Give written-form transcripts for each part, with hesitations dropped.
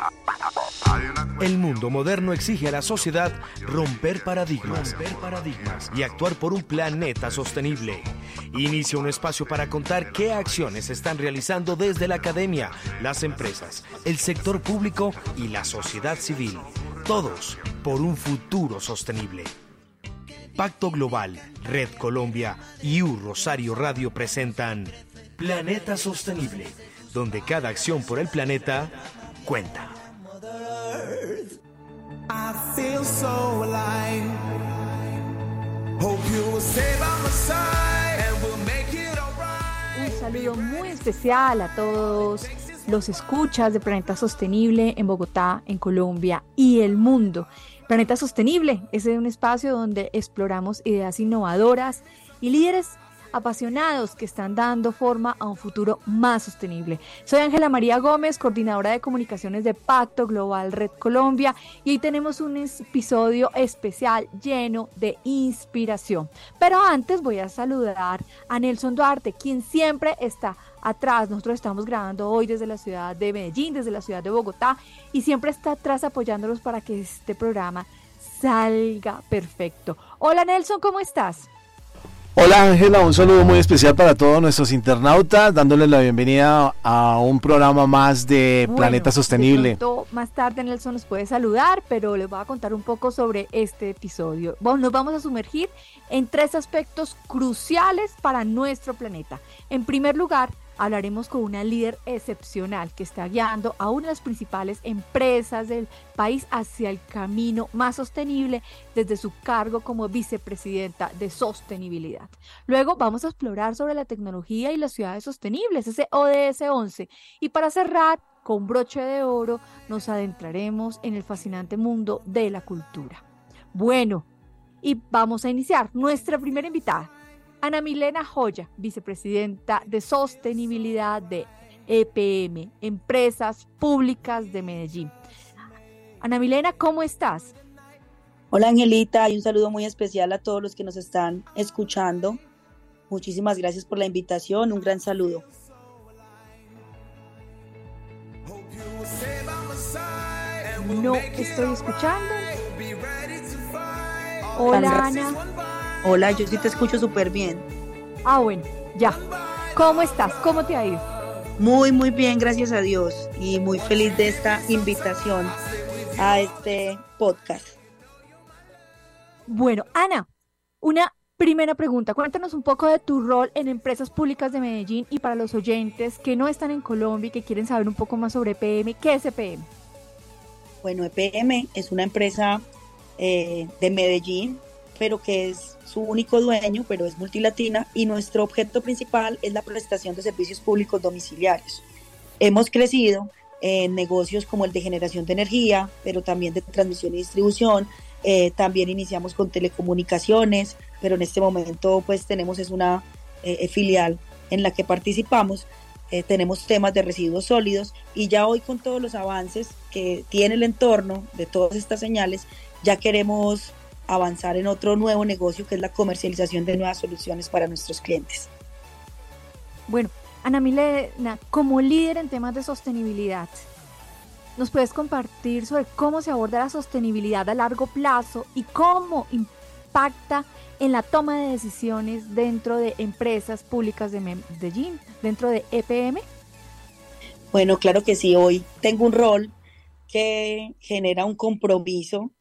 El mundo moderno exige a la sociedad romper paradigmas y actuar por un planeta sostenible. Inicia un espacio para contar qué acciones se están realizando desde la academia, las empresas, el sector público y la sociedad civil. Todos por un futuro sostenible. Pacto Global, Red Colombia y U Rosario Radio presentan Planeta Sostenible, donde cada acción por el planeta cuenta. I feel so alive. Hope you will stay by my side and we'll make it alright. Un saludo muy especial a todos los escuchas de Planeta Sostenible en Bogotá, en Colombia y el mundo. Planeta Sostenible es un espacio donde exploramos ideas innovadoras y líderes apasionados que están dando forma a un futuro más sostenible. Soy Ángela María Gómez, coordinadora de comunicaciones de Pacto Global Red Colombia, y hoy tenemos un episodio especial lleno de inspiración. Pero antes voy a saludar a Nelson Duarte, quien siempre está atrás. Nosotros estamos grabando hoy desde la ciudad de Medellín, desde la ciudad de Bogotá, y siempre está atrás apoyándolos para que este programa salga perfecto. Hola Nelson, ¿cómo estás? Hola Ángela, un saludo muy especial para todos nuestros internautas, dándoles la bienvenida a un programa más de Planeta Sostenible. Más tarde Nelson nos puede saludar, pero les voy a contar un poco sobre este episodio. Bueno, nos vamos a sumergir en 3 aspectos cruciales para nuestro planeta. En primer lugar, hablaremos con una líder excepcional que está guiando a una de las principales empresas del país hacia el camino más sostenible desde su cargo como vicepresidenta de sostenibilidad. Luego vamos a explorar sobre la tecnología y las ciudades sostenibles, ese ODS 11. Y para cerrar, con broche de oro, nos adentraremos en el fascinante mundo de la cultura. Bueno, y vamos a iniciar nuestra primera invitada. Ana Milena Joya, vicepresidenta de Sostenibilidad de EPM, Empresas Públicas de Medellín. Ana Milena, ¿cómo estás? Hola Angelita, y un saludo muy especial a todos los que nos están escuchando. Muchísimas gracias por la invitación, un gran saludo. No estoy escuchando. Hola Ana. Hola, yo sí te escucho súper bien. Bueno, ya. ¿Cómo estás? ¿Cómo te ha ido? Muy, muy bien, gracias a Dios. Y muy feliz de esta invitación a este podcast. Bueno, Ana, una primera pregunta. Cuéntanos un poco de tu rol en Empresas Públicas de Medellín, y para los oyentes que no están en Colombia y que quieren saber un poco más sobre EPM, ¿qué es EPM? Bueno, EPM es una empresa de Medellín, pero que es su único dueño, pero es multilatina, y nuestro objeto principal es la prestación de servicios públicos domiciliarios. Hemos crecido en negocios como el de generación de energía, pero también de transmisión y distribución. También iniciamos con telecomunicaciones, pero en este momento pues tenemos una filial en la que participamos. Tenemos temas de residuos sólidos, y ya hoy, con todos los avances que tiene el entorno de todas estas señales, ya queremos avanzar en otro nuevo negocio, que es la comercialización de nuevas soluciones para nuestros clientes. Bueno, Ana Milena, como líder en temas de sostenibilidad, ¿nos puedes compartir sobre cómo se aborda la sostenibilidad a largo plazo y cómo impacta en la toma de decisiones dentro de Empresas Públicas de Medellín, dentro de EPM? Bueno, claro que sí. Hoy tengo un rol que genera un compromiso.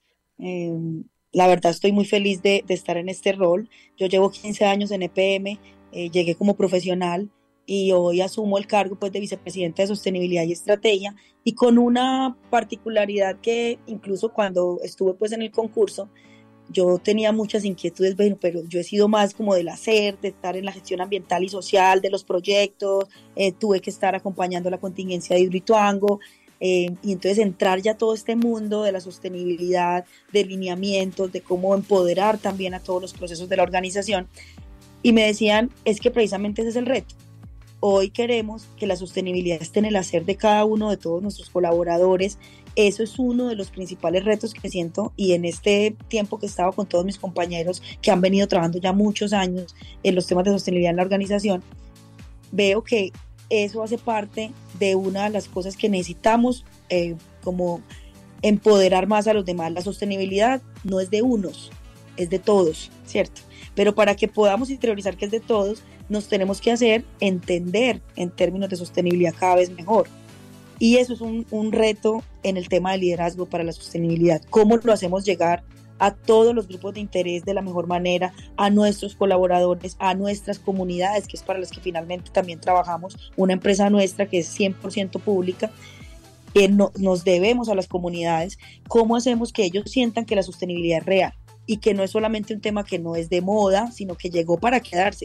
La verdad, estoy muy feliz de estar en este rol. Yo llevo 15 años en EPM, llegué como profesional, y hoy asumo el cargo pues de vicepresidenta de Sostenibilidad y Estrategia, y con una particularidad que incluso cuando estuve pues en el concurso, yo tenía muchas inquietudes, bueno, pero yo he sido más como del hacer, de estar en la gestión ambiental y social de los proyectos. Tuve que estar acompañando la contingencia de Hidroituango, y entonces entrar ya a todo este mundo de la sostenibilidad, de lineamientos, de cómo empoderar también a todos los procesos de la organización. Y me decían, es que precisamente ese es el reto. Hoy queremos que la sostenibilidad esté en el hacer de cada uno de todos nuestros colaboradores. Eso es uno de los principales retos que siento, y en este tiempo que he estado con todos mis compañeros que han venido trabajando ya muchos años en los temas de sostenibilidad en la organización, veo que eso hace parte de una de las cosas que necesitamos, como empoderar más a los demás. La sostenibilidad no es de unos, es de todos, ¿cierto? Pero para que podamos interiorizar que es de todos, nos tenemos que hacer entender en términos de sostenibilidad cada vez mejor. Y eso es un reto en el tema de liderazgo para la sostenibilidad. ¿Cómo lo hacemos llegar a todos los grupos de interés de la mejor manera, a nuestros colaboradores, a nuestras comunidades, que es para las que finalmente también trabajamos, una empresa nuestra que es 100% pública, que nos debemos a las comunidades? ¿Cómo hacemos que ellos sientan que la sostenibilidad es real y que no es solamente un tema que no es de moda, sino que llegó para quedarse?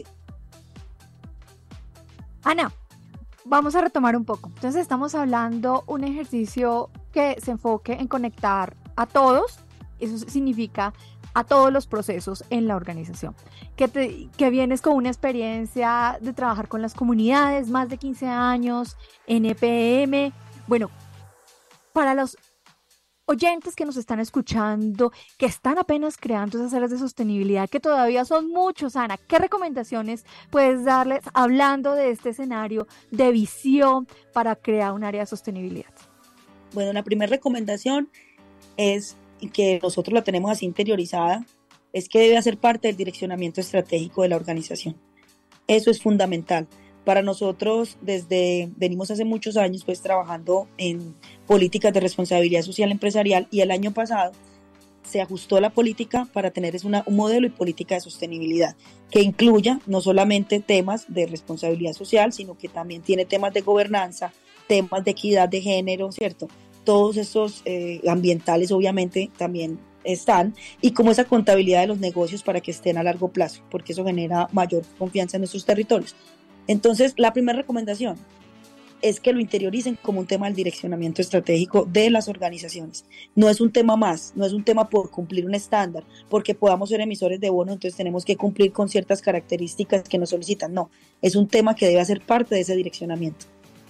Ana, vamos a retomar un poco. Entonces estamos hablando un ejercicio que se enfoque en conectar a todos. Eso significa a todos los procesos en la organización. Que vienes con una experiencia de trabajar con las comunidades, más de 15 años, en EPM. Bueno, para los oyentes que nos están escuchando, que están apenas creando esas áreas de sostenibilidad, que todavía son muchos, Ana, ¿qué recomendaciones puedes darles hablando de este escenario de visión para crear un área de sostenibilidad? Bueno, la primera recomendación es, y que nosotros la tenemos así interiorizada, es que debe hacer parte del direccionamiento estratégico de la organización. Eso es fundamental. Para nosotros, venimos hace muchos años pues trabajando en políticas de responsabilidad social empresarial, y el año pasado se ajustó la política para tener un modelo y política de sostenibilidad que incluya no solamente temas de responsabilidad social, sino que también tiene temas de gobernanza, temas de equidad de género, ¿cierto? Todos esos ambientales obviamente también están, y como esa contabilidad de los negocios para que estén a largo plazo, porque eso genera mayor confianza en nuestros territorios. Entonces, la primera recomendación es que lo interioricen como un tema del direccionamiento estratégico de las organizaciones. No es un tema más, no es un tema por cumplir un estándar, porque podamos ser emisores de bonos, entonces tenemos que cumplir con ciertas características que nos solicitan. No, es un tema que debe hacer parte de ese direccionamiento.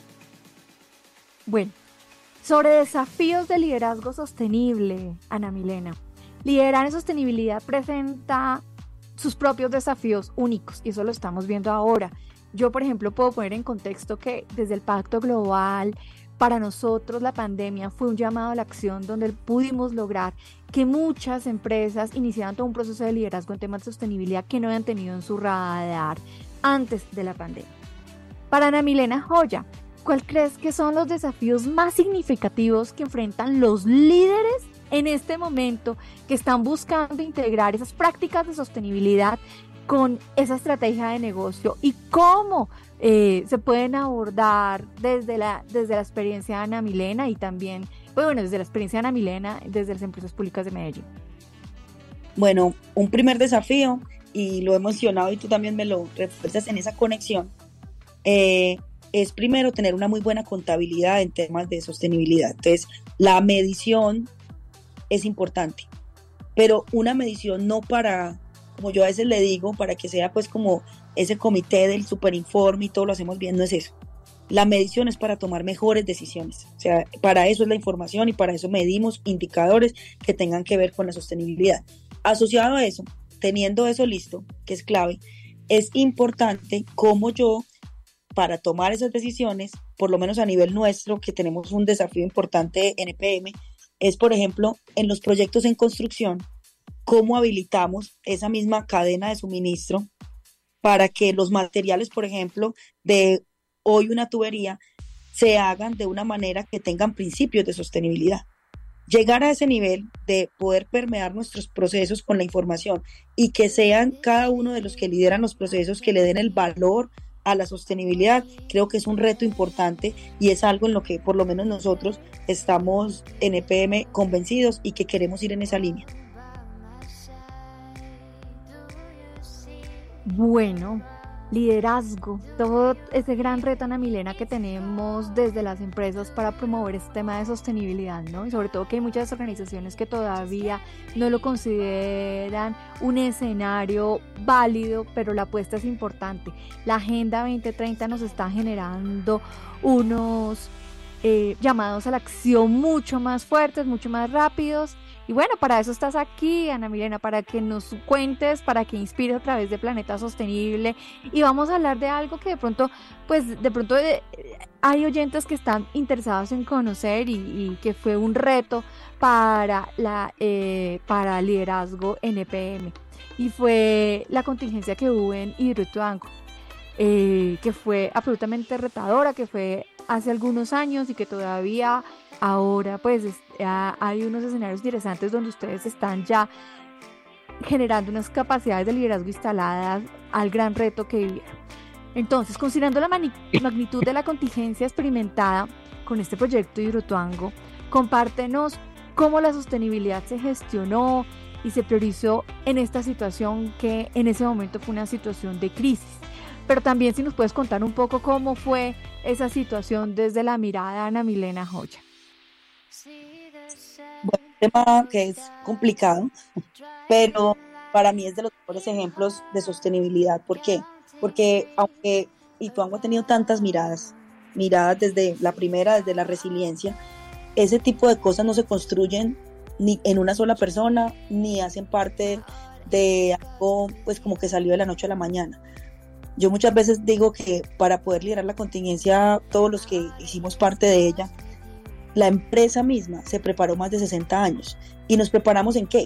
Bueno, sobre desafíos de liderazgo sostenible, Ana Milena. Liderar en sostenibilidad presenta sus propios desafíos únicos, y eso lo estamos viendo ahora. Yo, por ejemplo, puedo poner en contexto que desde el Pacto Global, para nosotros la pandemia fue un llamado a la acción donde pudimos lograr que muchas empresas iniciaran todo un proceso de liderazgo en temas de sostenibilidad que no habían tenido en su radar antes de la pandemia. Para Ana Milena Joya, ¿cuál crees que son los desafíos más significativos que enfrentan los líderes en este momento que están buscando integrar esas prácticas de sostenibilidad con esa estrategia de negocio, y cómo se pueden abordar desde la experiencia de Ana Milena y también, bueno, desde la experiencia de Ana Milena, desde las empresas públicas de Medellín? Bueno, un primer desafío, y lo he mencionado y tú también me lo refuerzas en esa conexión, es primero tener una muy buena contabilidad en temas de sostenibilidad. Entonces, la medición es importante, pero una medición no para, como yo a veces le digo, para que sea pues como ese comité del superinforme y todo lo hacemos bien, no es eso. La medición es para tomar mejores decisiones, o sea, para eso es la información y para eso medimos indicadores que tengan que ver con la sostenibilidad. Asociado a eso, teniendo eso listo, que es clave, es importante cómo yo, para tomar esas decisiones, por lo menos a nivel nuestro, que tenemos un desafío importante en EPM, es, por ejemplo, en los proyectos en construcción, cómo habilitamos esa misma cadena de suministro para que los materiales, por ejemplo, de hoy una tubería, se hagan de una manera que tengan principios de sostenibilidad. Llegar a ese nivel de poder permear nuestros procesos con la información y que sean cada uno de los que lideran los procesos que le den el valor a la sostenibilidad, creo que es un reto importante y es algo en lo que por lo menos nosotros estamos en EPM convencidos y que queremos ir en esa línea. Bueno, liderazgo, todo ese gran reto, Ana Milena, que tenemos desde las empresas para promover este tema de sostenibilidad, ¿no? Y sobre todo que hay muchas organizaciones que todavía no lo consideran un escenario válido, pero la apuesta es importante. La Agenda 2030 nos está generando unos llamados a la acción mucho más fuertes, mucho más rápidos, Y bueno, para eso estás aquí, Ana Milena, para que nos cuentes, para que inspires a través de Planeta Sostenible. Y vamos a hablar de algo que hay oyentes que están interesados en conocer y que fue un reto para liderazgo en EPM. Y fue la contingencia que hubo en Hidroituango, que fue absolutamente retadora, que fue hace algunos años y que todavía ahora pues hay unos escenarios interesantes donde ustedes están ya generando unas capacidades de liderazgo instaladas al gran reto que vivieron. Entonces, considerando la magnitud de la contingencia experimentada con este proyecto de Hidroituango, compártenos cómo la sostenibilidad se gestionó y se priorizó en esta situación que en ese momento fue una situación de crisis. Pero también si nos puedes contar un poco cómo fue esa situación desde la mirada de Ana Milena Joya. Bueno, un tema que es complicado, pero para mí es de los mejores ejemplos de sostenibilidad. ¿Por qué? Porque aunque Hidroituango ha tenido tantas miradas desde la primera, desde la resiliencia, ese tipo de cosas no se construyen ni en una sola persona, ni hacen parte de algo pues como que salió de la noche a la mañana. Yo muchas veces digo que para poder liderar la contingencia, todos los que hicimos parte de ella, la empresa misma se preparó más de 60 años. ¿Y nos preparamos en qué?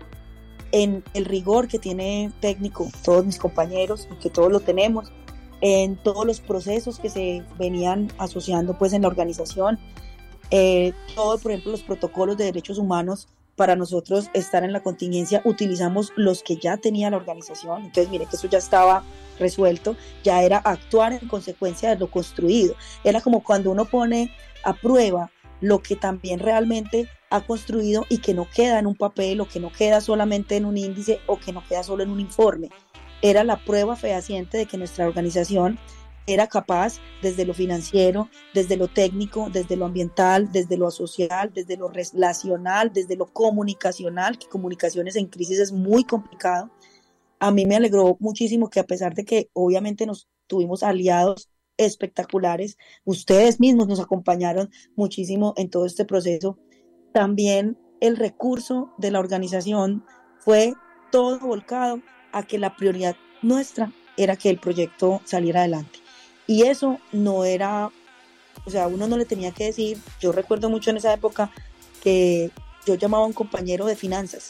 En el rigor que tiene técnico todos mis compañeros, y que todos lo tenemos, en todos los procesos que se venían asociando pues en la organización, todo, por ejemplo, los protocolos de derechos humanos. Para nosotros estar en la contingencia utilizamos los que ya tenía la organización. Entonces mire que eso ya estaba resuelto, ya era actuar en consecuencia de lo construido. Era como cuando uno pone a prueba lo que también realmente ha construido y que no queda en un papel, o que no queda solamente en un índice, o que no queda solo en un informe. Era la prueba fehaciente de que nuestra organización era capaz, desde lo financiero, desde lo técnico, desde lo ambiental, desde lo social, desde lo relacional, desde lo comunicacional, que comunicaciones en crisis es muy complicado. A mí me alegró muchísimo que, a pesar de que obviamente nos tuvimos aliados espectaculares, ustedes mismos nos acompañaron muchísimo en todo este proceso, también el recurso de la organización fue todo volcado a que la prioridad nuestra era que el proyecto saliera adelante. Y eso no era, o sea, uno no le tenía que decir. Yo recuerdo mucho en esa época que yo llamaba a un compañero de finanzas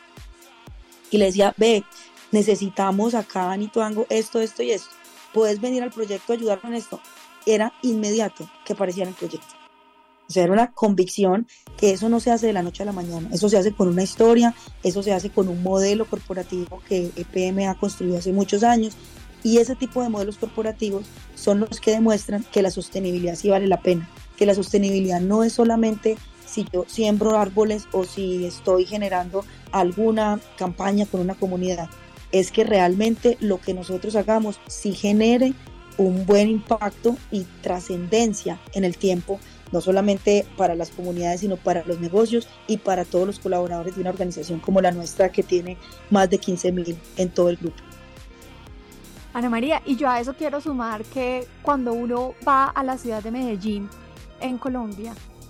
y le decía, ve, necesitamos acá en Hidroituango esto y esto. ¿Puedes venir al proyecto a ayudar con esto? Era inmediato que aparecía en el proyecto. O sea, era una convicción que eso no se hace de la noche a la mañana. Eso se hace con una historia, eso se hace con un modelo corporativo que EPM ha construido hace muchos años. Y ese tipo de modelos corporativos son los que demuestran que la sostenibilidad sí vale la pena, que la sostenibilidad no es solamente si yo siembro árboles o si estoy generando alguna campaña con una comunidad, es que realmente lo que nosotros hagamos sí genere un buen impacto y trascendencia en el tiempo, no solamente para las comunidades, sino para los negocios y para todos los colaboradores de una organización como la nuestra, que tiene más de 15.000 en todo el grupo. Ana María, y yo a eso quiero sumar que cuando uno va a la ciudad de Medellín, en Colombia,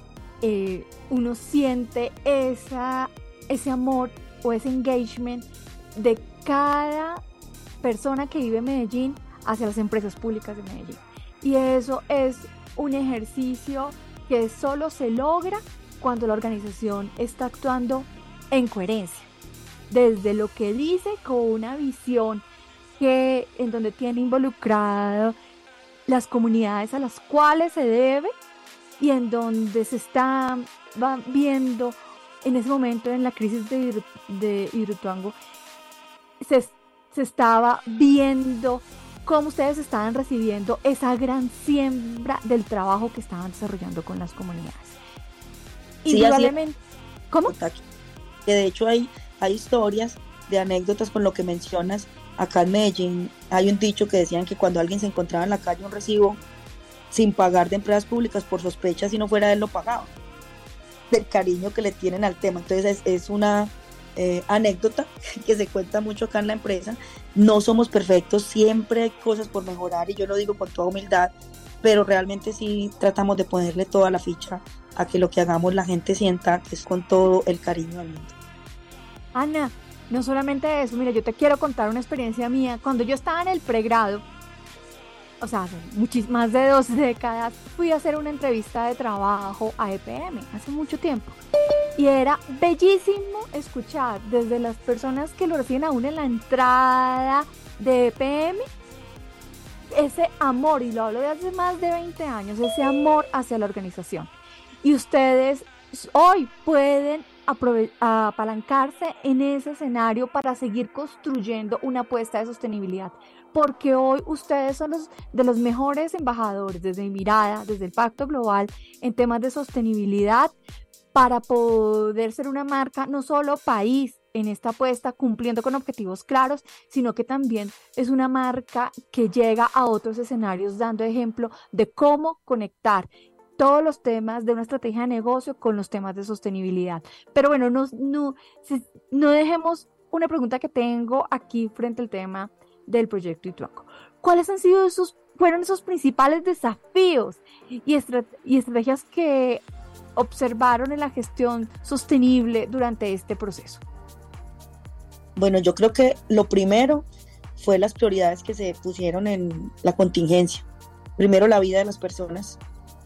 uno siente ese amor o ese engagement de cada persona que vive en Medellín hacia las empresas públicas de Medellín. Y eso es un ejercicio que solo se logra cuando la organización está actuando en coherencia, desde lo que dice, con una visión en donde tiene involucrado las comunidades a las cuales se debe, y en donde se va viendo en ese momento, en la crisis de Hidroituango, se estaba viendo cómo ustedes estaban recibiendo esa gran siembra del trabajo que estaban desarrollando con las comunidades. Indudablemente. ¿Cómo? Que de hecho hay historias de anécdotas con lo que mencionas. Acá en Medellín hay un dicho que decían que cuando alguien se encontraba en la calle un recibo sin pagar de empresas públicas, por sospecha, si no fuera él lo pagaba, del cariño que le tienen al tema. Entonces es una anécdota que se cuenta mucho acá en la empresa. No somos perfectos, siempre hay cosas por mejorar, y yo lo digo con toda humildad, pero realmente sí tratamos de ponerle toda la ficha a que lo que hagamos la gente sienta que es con todo el cariño del mundo. Ana, no solamente eso, mira, yo te quiero contar una experiencia mía. Cuando yo estaba en el pregrado, o sea, hace más de 2 décadas, fui a hacer una entrevista de trabajo a EPM, hace mucho tiempo. Y era bellísimo escuchar desde las personas que lo reciben aún en la entrada de EPM, ese amor, y lo hablo de hace más de 20 años, ese amor hacia la organización. Y ustedes hoy pueden apalancarse en ese escenario para seguir construyendo una apuesta de sostenibilidad, porque hoy ustedes son de los mejores embajadores desde mi mirada, desde el Pacto Global, en temas de sostenibilidad, para poder ser una marca, no solo país en esta apuesta, cumpliendo con objetivos claros, sino que también es una marca que llega a otros escenarios dando ejemplo de cómo conectar todos los temas de una estrategia de negocio con los temas de sostenibilidad. Pero bueno, no dejemos una pregunta que tengo aquí frente al tema del proyecto Ituango. ¿Cuáles fueron esos principales desafíos y estrategias que observaron en la gestión sostenible durante este proceso? Bueno, yo creo que lo primero fue las prioridades que se pusieron en la contingencia. Primero, la vida de las personas,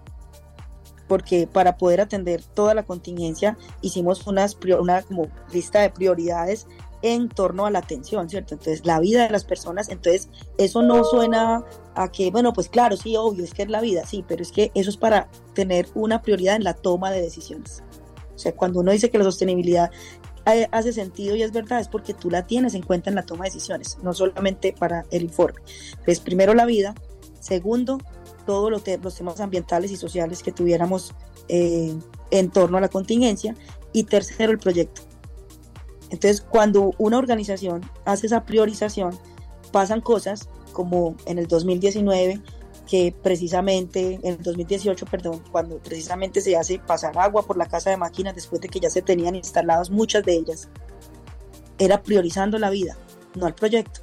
porque para poder atender toda la contingencia hicimos una como lista de prioridades en torno a la atención, ¿cierto? Entonces, la vida de las personas, entonces eso no suena a que, bueno, pues claro, sí, obvio, es que es la vida, sí, pero es que eso es para tener una prioridad en la toma de decisiones. O sea, cuando uno dice que la sostenibilidad hace sentido y es verdad, es porque tú la tienes en cuenta en la toma de decisiones, no solamente para el informe. Entonces, primero la vida, segundo, todos los temas ambientales y sociales que tuviéramos en torno a la contingencia, y tercero, el proyecto. Entonces, cuando una organización hace esa priorización, pasan cosas como en el 2019, que precisamente, en el 2018, perdón, cuando precisamente se hace pasar agua por la casa de máquinas después de que ya se tenían instaladas muchas de ellas, era priorizando la vida, no el proyecto.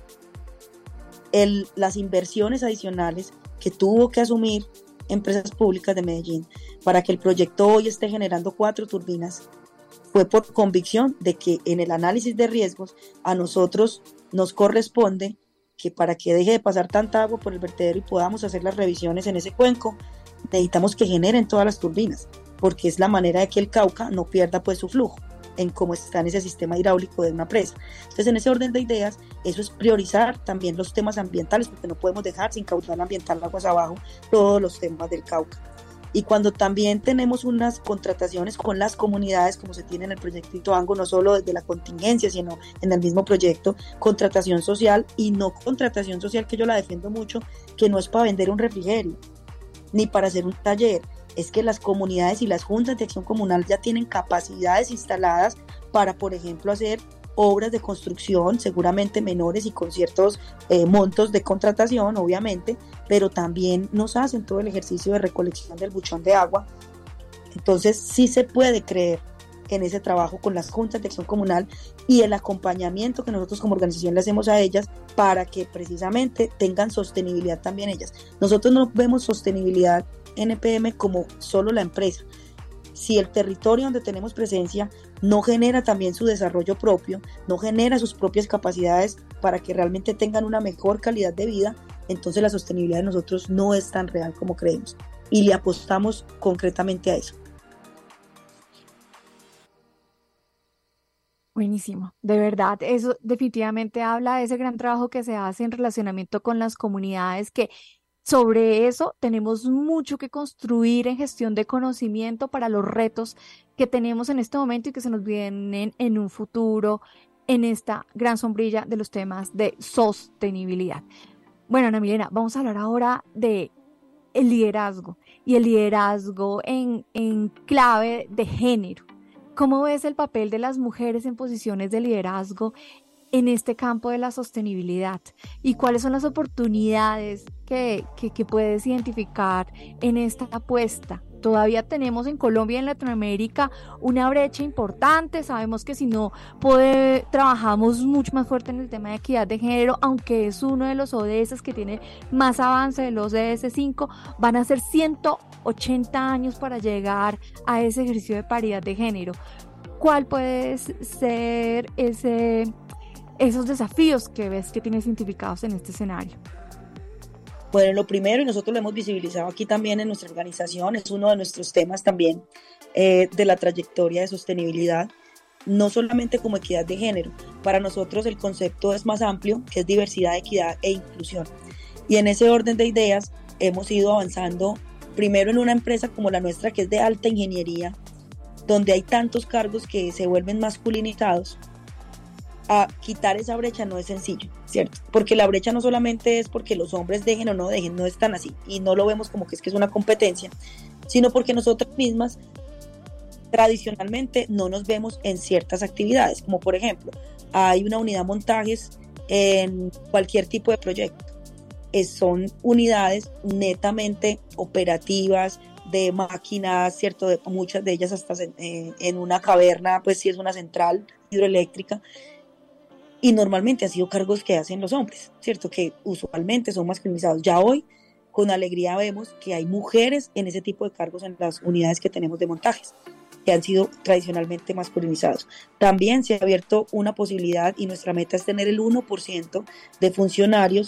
Las inversiones adicionales que tuvo que asumir Empresas Públicas de Medellín para que el proyecto hoy esté generando 4 turbinas, fue por convicción de que en el análisis de riesgos a nosotros nos corresponde que para que deje de pasar tanta agua por el vertedero y podamos hacer las revisiones en ese cuenco, necesitamos que generen todas las turbinas, porque es la manera de que el Cauca no pierda pues su flujo en cómo está en ese sistema hidráulico de una presa. Entonces, en ese orden de ideas, eso es priorizar también los temas ambientales, porque no podemos dejar sin caudal ambiental aguas abajo todos los temas del Cauca. Y cuando también tenemos unas contrataciones con las comunidades, como se tiene en el proyecto Ituango, no solo desde la contingencia, sino en el mismo proyecto, contratación social, y no contratación social, que yo la defiendo mucho, que no es para vender un refrigerio, ni para hacer un taller, es que las comunidades y las juntas de acción comunal ya tienen capacidades instaladas para, por ejemplo, hacer obras de construcción, seguramente menores y con ciertos montos de contratación, obviamente, pero también nos hacen todo el ejercicio de recolección del buchón de agua. Entonces sí se puede creer en ese trabajo con las juntas de acción comunal y el acompañamiento que nosotros como organización le hacemos a ellas para que precisamente tengan sostenibilidad también ellas. Nosotros no vemos sostenibilidad en EPM como solo la empresa. Si el territorio donde tenemos presencia no genera también su desarrollo propio, no genera sus propias capacidades para que realmente tengan una mejor calidad de vida, entonces la sostenibilidad de nosotros no es tan real como creemos, y le apostamos concretamente a eso. Buenísimo, de verdad, eso definitivamente habla de ese gran trabajo que se hace en relacionamiento con las comunidades, que sobre eso tenemos mucho que construir en gestión de conocimiento para los retos que tenemos en este momento y que se nos vienen en un futuro, en esta gran sombrilla de los temas de sostenibilidad. Bueno, Ana Milena, vamos a hablar ahora de el liderazgo, y el liderazgo en clave de género. ¿Cómo ves el papel de las mujeres en posiciones de liderazgo en este campo de la sostenibilidad? ¿Y cuáles son las oportunidades que puedes identificar en esta apuesta todavía tenemos en Colombia y en Latinoamérica una brecha importante. Sabemos que si no trabajamos mucho más fuerte en el tema de equidad de género, aunque es uno de los ODS que tiene más avance de los ODS 5, van a ser 180 años para llegar a ese ejercicio de paridad de género. ¿Cuál puede ser esos desafíos que ves que tienes identificados en este escenario? Bueno, lo primero, y nosotros lo hemos visibilizado aquí también en nuestra organización, es uno de nuestros temas también de la trayectoria de sostenibilidad, no solamente como equidad de género. Para nosotros el concepto es más amplio, que es diversidad, equidad e inclusión. Y en ese orden de ideas hemos ido avanzando primero en una empresa como la nuestra, que es de alta ingeniería, donde hay tantos cargos que se vuelven masculinizados. A quitar esa brecha no es sencillo, ¿cierto? Porque la brecha no solamente es porque los hombres dejen o no dejen, no es tan así, y no lo vemos como que es una competencia, sino porque nosotras mismas tradicionalmente no nos vemos en ciertas actividades, como por ejemplo, hay una unidad montajes en cualquier tipo de proyecto. Son unidades netamente operativas, de máquinas, ¿cierto? Muchas de ellas hasta en una caverna, pues sí es una central hidroeléctrica, y normalmente han sido cargos que hacen los hombres, ¿cierto? Que usualmente son masculinizados. Ya hoy, con alegría vemos que hay mujeres en ese tipo de cargos en las unidades que tenemos de montajes, que han sido tradicionalmente masculinizados. También se ha abierto una posibilidad, y nuestra meta es tener el 1% de funcionarios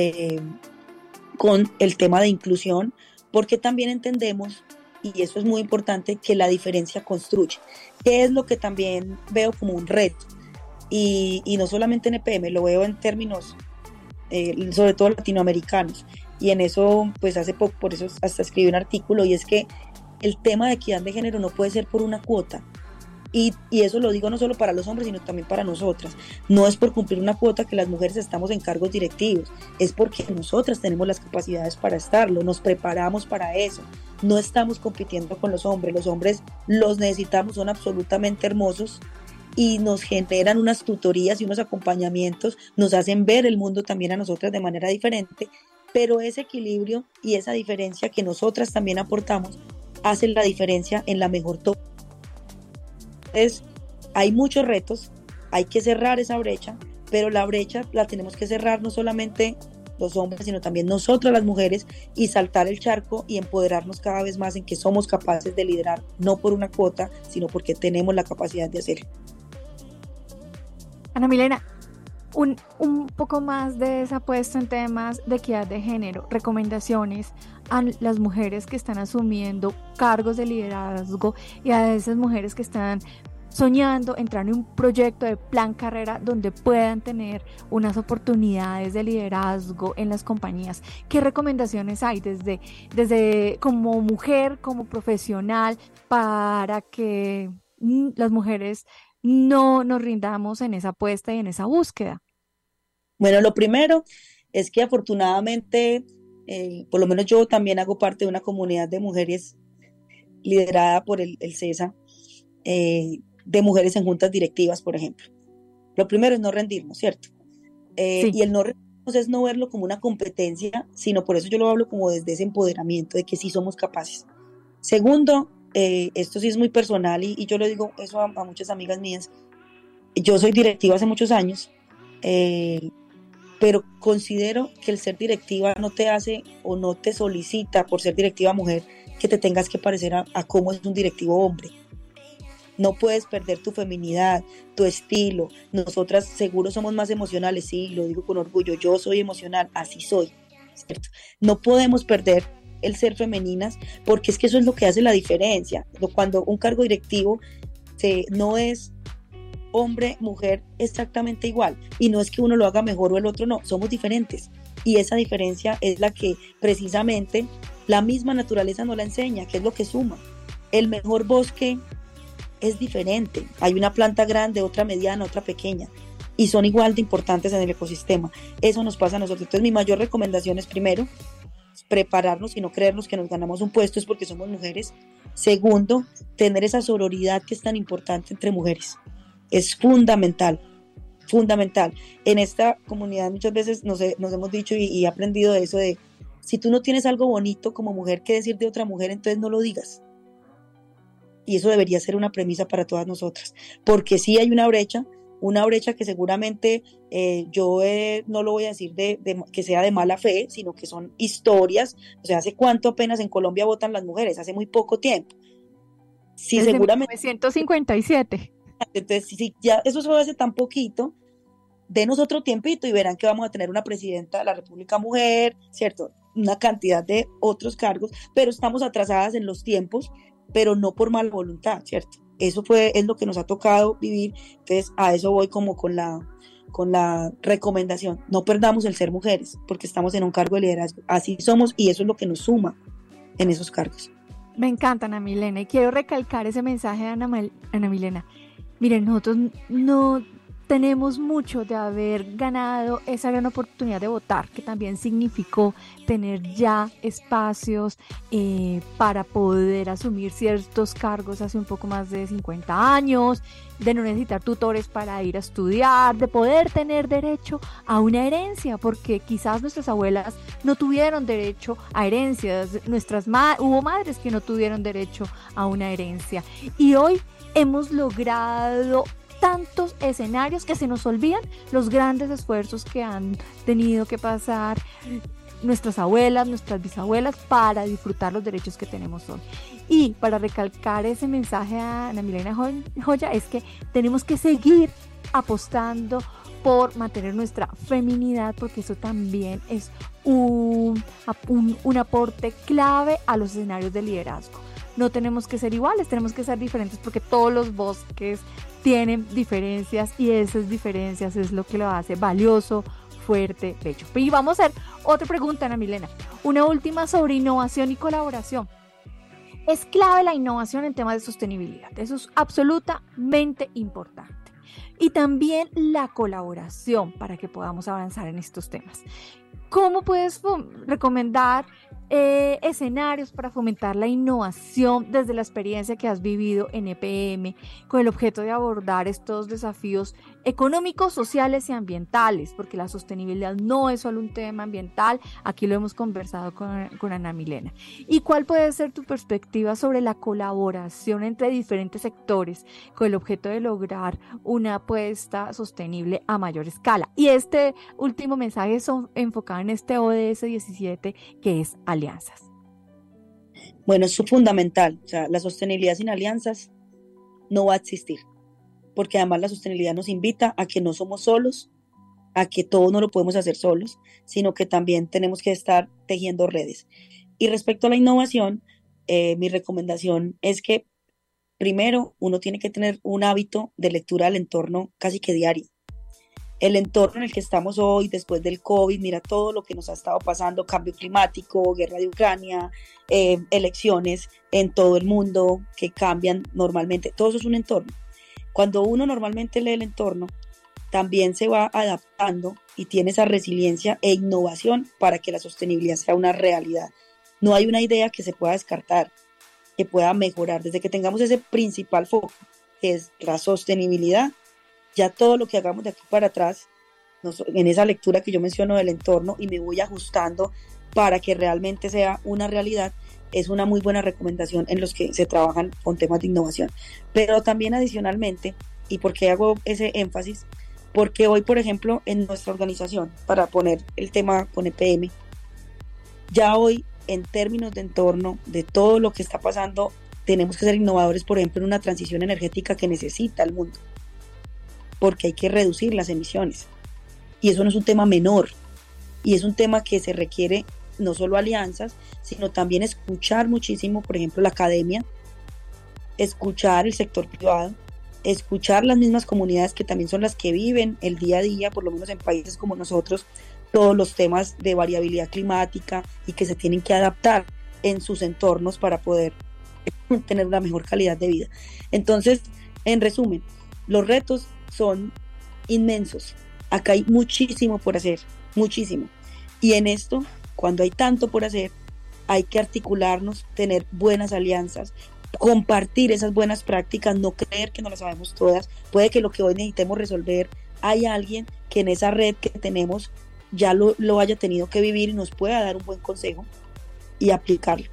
con el tema de inclusión, porque también entendemos, y eso es muy importante, que la diferencia construye, que es lo que también veo como un reto, y no solamente en EPM, lo veo en términos sobre todo latinoamericanos, y en eso pues hace poco, por eso hasta escribí un artículo, y es que el tema de equidad de género no puede ser por una cuota. Y eso lo digo no solo para los hombres, sino también para nosotras. No es por cumplir una cuota que las mujeres estamos en cargos directivos, es porque nosotras tenemos las capacidades para estarlo, nos preparamos para eso. No estamos compitiendo con los hombres los necesitamos, son absolutamente hermosos y nos generan unas tutorías y unos acompañamientos, nos hacen ver el mundo también a nosotras de manera diferente, pero ese equilibrio y esa diferencia que nosotras también aportamos hacen la diferencia en la mejor toma. Entonces, hay muchos retos, hay que cerrar esa brecha, pero la brecha la tenemos que cerrar no solamente los hombres, sino también nosotras las mujeres, y saltar el charco y empoderarnos cada vez más en que somos capaces de liderar, no por una cuota, sino porque tenemos la capacidad de hacerlo. Ana Milena, un poco más de esa puesta en temas de equidad de género, recomendaciones a las mujeres que están asumiendo cargos de liderazgo y a esas mujeres que están soñando entrar en un proyecto de plan carrera donde puedan tener unas oportunidades de liderazgo en las compañías. ¿Qué recomendaciones hay desde como mujer, como profesional, para que las mujeres no nos rindamos en esa apuesta y en esa búsqueda? Bueno, lo primero es que afortunadamente, por lo menos yo también hago parte de una comunidad de mujeres liderada por el CESA, de mujeres en juntas directivas, por ejemplo. Lo primero es no rendirnos, ¿cierto? Sí. Y el no rendirnos es no verlo como una competencia, sino por eso yo lo hablo como desde ese empoderamiento de que sí somos capaces. Segundo, esto sí es muy personal y yo le digo eso a muchas amigas mías. Yo soy directiva hace muchos años, pero considero que el ser directiva no te hace o no te solicita, por ser directiva mujer, que te tengas que parecer a cómo es un directivo hombre. No puedes perder tu feminidad, tu estilo. Nosotras seguro somos más emocionales, sí, lo digo con orgullo, yo soy emocional, así soy, ¿cierto? No podemos perder el ser femeninas, porque es que eso es lo que hace la diferencia. Cuando un cargo directivo no es hombre, mujer, exactamente igual, y no es que uno lo haga mejor o el otro no, somos diferentes, y esa diferencia es la que precisamente la misma naturaleza nos la enseña, que es lo que suma. El mejor bosque es diferente, hay una planta grande, otra mediana, otra pequeña, y son igual de importantes en el ecosistema. Eso nos pasa a nosotros. Entonces mi mayor recomendación es, primero, prepararnos y no creernos que nos ganamos un puesto es porque somos mujeres. Segundo, tener esa sororidad que es tan importante entre mujeres, es fundamental. En esta comunidad muchas veces nos hemos dicho y he aprendido de eso, de Si tú no tienes algo bonito como mujer que decir de otra mujer, entonces no lo digas. Y eso debería ser una premisa para todas nosotras, porque sí hay una brecha que seguramente no lo voy a decir que sea de mala fe, sino que son historias. O sea, ¿hace cuánto apenas en Colombia votan las mujeres? Hace muy poco tiempo. Sí, Desde seguramente. 1957. Entonces, si ya eso fue hace tan poquito, denos otro tiempito y verán que vamos a tener una presidenta de la República mujer, ¿cierto? Una cantidad de otros cargos, pero estamos atrasadas en los tiempos, pero no por mala voluntad, ¿cierto? Es lo que nos ha tocado vivir. Entonces a eso voy como con la recomendación: no perdamos el ser mujeres, porque estamos en un cargo de liderazgo, así somos, y eso es lo que nos suma en esos cargos. Me encanta, Ana Milena, y quiero recalcar ese mensaje de Ana Milena. Miren, nosotros no tenemos mucho de haber ganado esa gran oportunidad de votar, que también significó tener ya espacios para poder asumir ciertos cargos hace un poco más de 50 años, de no necesitar tutores para ir a estudiar, de poder tener derecho a una herencia, porque quizás nuestras abuelas no tuvieron derecho a herencias, hubo madres que no tuvieron derecho a una herencia, y hoy hemos logrado tantos escenarios que se nos olvidan los grandes esfuerzos que han tenido que pasar nuestras abuelas, nuestras bisabuelas, para disfrutar los derechos que tenemos hoy. Y para recalcar ese mensaje a Ana Milena Joya, es que tenemos que seguir apostando por mantener nuestra feminidad, porque eso también es un aporte clave a los escenarios de liderazgo. No tenemos que ser iguales, tenemos que ser diferentes, porque todos los bosques tienen diferencias, y esas diferencias es lo que lo hace valioso, fuerte, bello. Y vamos a hacer otra pregunta, Ana Milena. Una última sobre innovación y colaboración. Es clave la innovación en temas de sostenibilidad. Eso es absolutamente importante. Y también la colaboración para que podamos avanzar en estos temas. ¿Cómo puedes recomendar escenarios para fomentar la innovación desde la experiencia que has vivido en EPM, con el objeto de abordar estos desafíos económicos, sociales y ambientales? Porque la sostenibilidad no es solo un tema ambiental, aquí lo hemos conversado con Ana Milena. ¿Y cuál puede ser tu perspectiva sobre la colaboración entre diferentes sectores con el objeto de lograr una apuesta sostenible a mayor escala? Y este último mensaje es enfocado en este ODS 17, que es alianzas. Bueno, es fundamental. O sea, la sostenibilidad sin alianzas no va a existir, porque además la sostenibilidad nos invita a que no somos solos, a que todo no lo podemos hacer solos, sino que también tenemos que estar tejiendo redes. Y respecto a la innovación, mi recomendación es que primero uno tiene que tener un hábito de lectura del entorno casi que diario. El entorno en el que estamos hoy, después del COVID, mira todo lo que nos ha estado pasando: cambio climático, guerra de Ucrania, elecciones en todo el mundo que cambian normalmente. Todo eso es un entorno. Cuando uno normalmente lee el entorno, también se va adaptando y tiene esa resiliencia e innovación para que la sostenibilidad sea una realidad. No hay una idea que se pueda descartar, que pueda mejorar. Desde que tengamos ese principal foco, que es la sostenibilidad, ya todo lo que hagamos de aquí para atrás, en esa lectura que yo menciono del entorno, y me voy ajustando para que realmente sea una realidad, es una muy buena recomendación en los que se trabajan con temas de innovación. Pero también adicionalmente, ¿y por qué hago ese énfasis? Porque hoy, por ejemplo, en nuestra organización, para poner el tema con EPM, ya hoy, en términos de entorno, de todo lo que está pasando, tenemos que ser innovadores, por ejemplo, en una transición energética que necesita el mundo, porque hay que reducir las emisiones. Y eso no es un tema menor, y es un tema que se requiere no solo alianzas, sino también escuchar muchísimo, por ejemplo, la academia, escuchar el sector privado, escuchar las mismas comunidades que también son las que viven el día a día, por lo menos en países como nosotros, todos los temas de variabilidad climática, y que se tienen que adaptar en sus entornos para poder tener una mejor calidad de vida. Entonces, en resumen, los retos son inmensos. Acá hay muchísimo por hacer, muchísimo. Y en esto, cuando hay tanto por hacer, hay que articularnos, tener buenas alianzas, compartir esas buenas prácticas, no creer que no las sabemos todas. Puede que lo que hoy necesitemos resolver, hay alguien que en esa red que tenemos ya lo haya tenido que vivir y nos pueda dar un buen consejo y aplicarlo.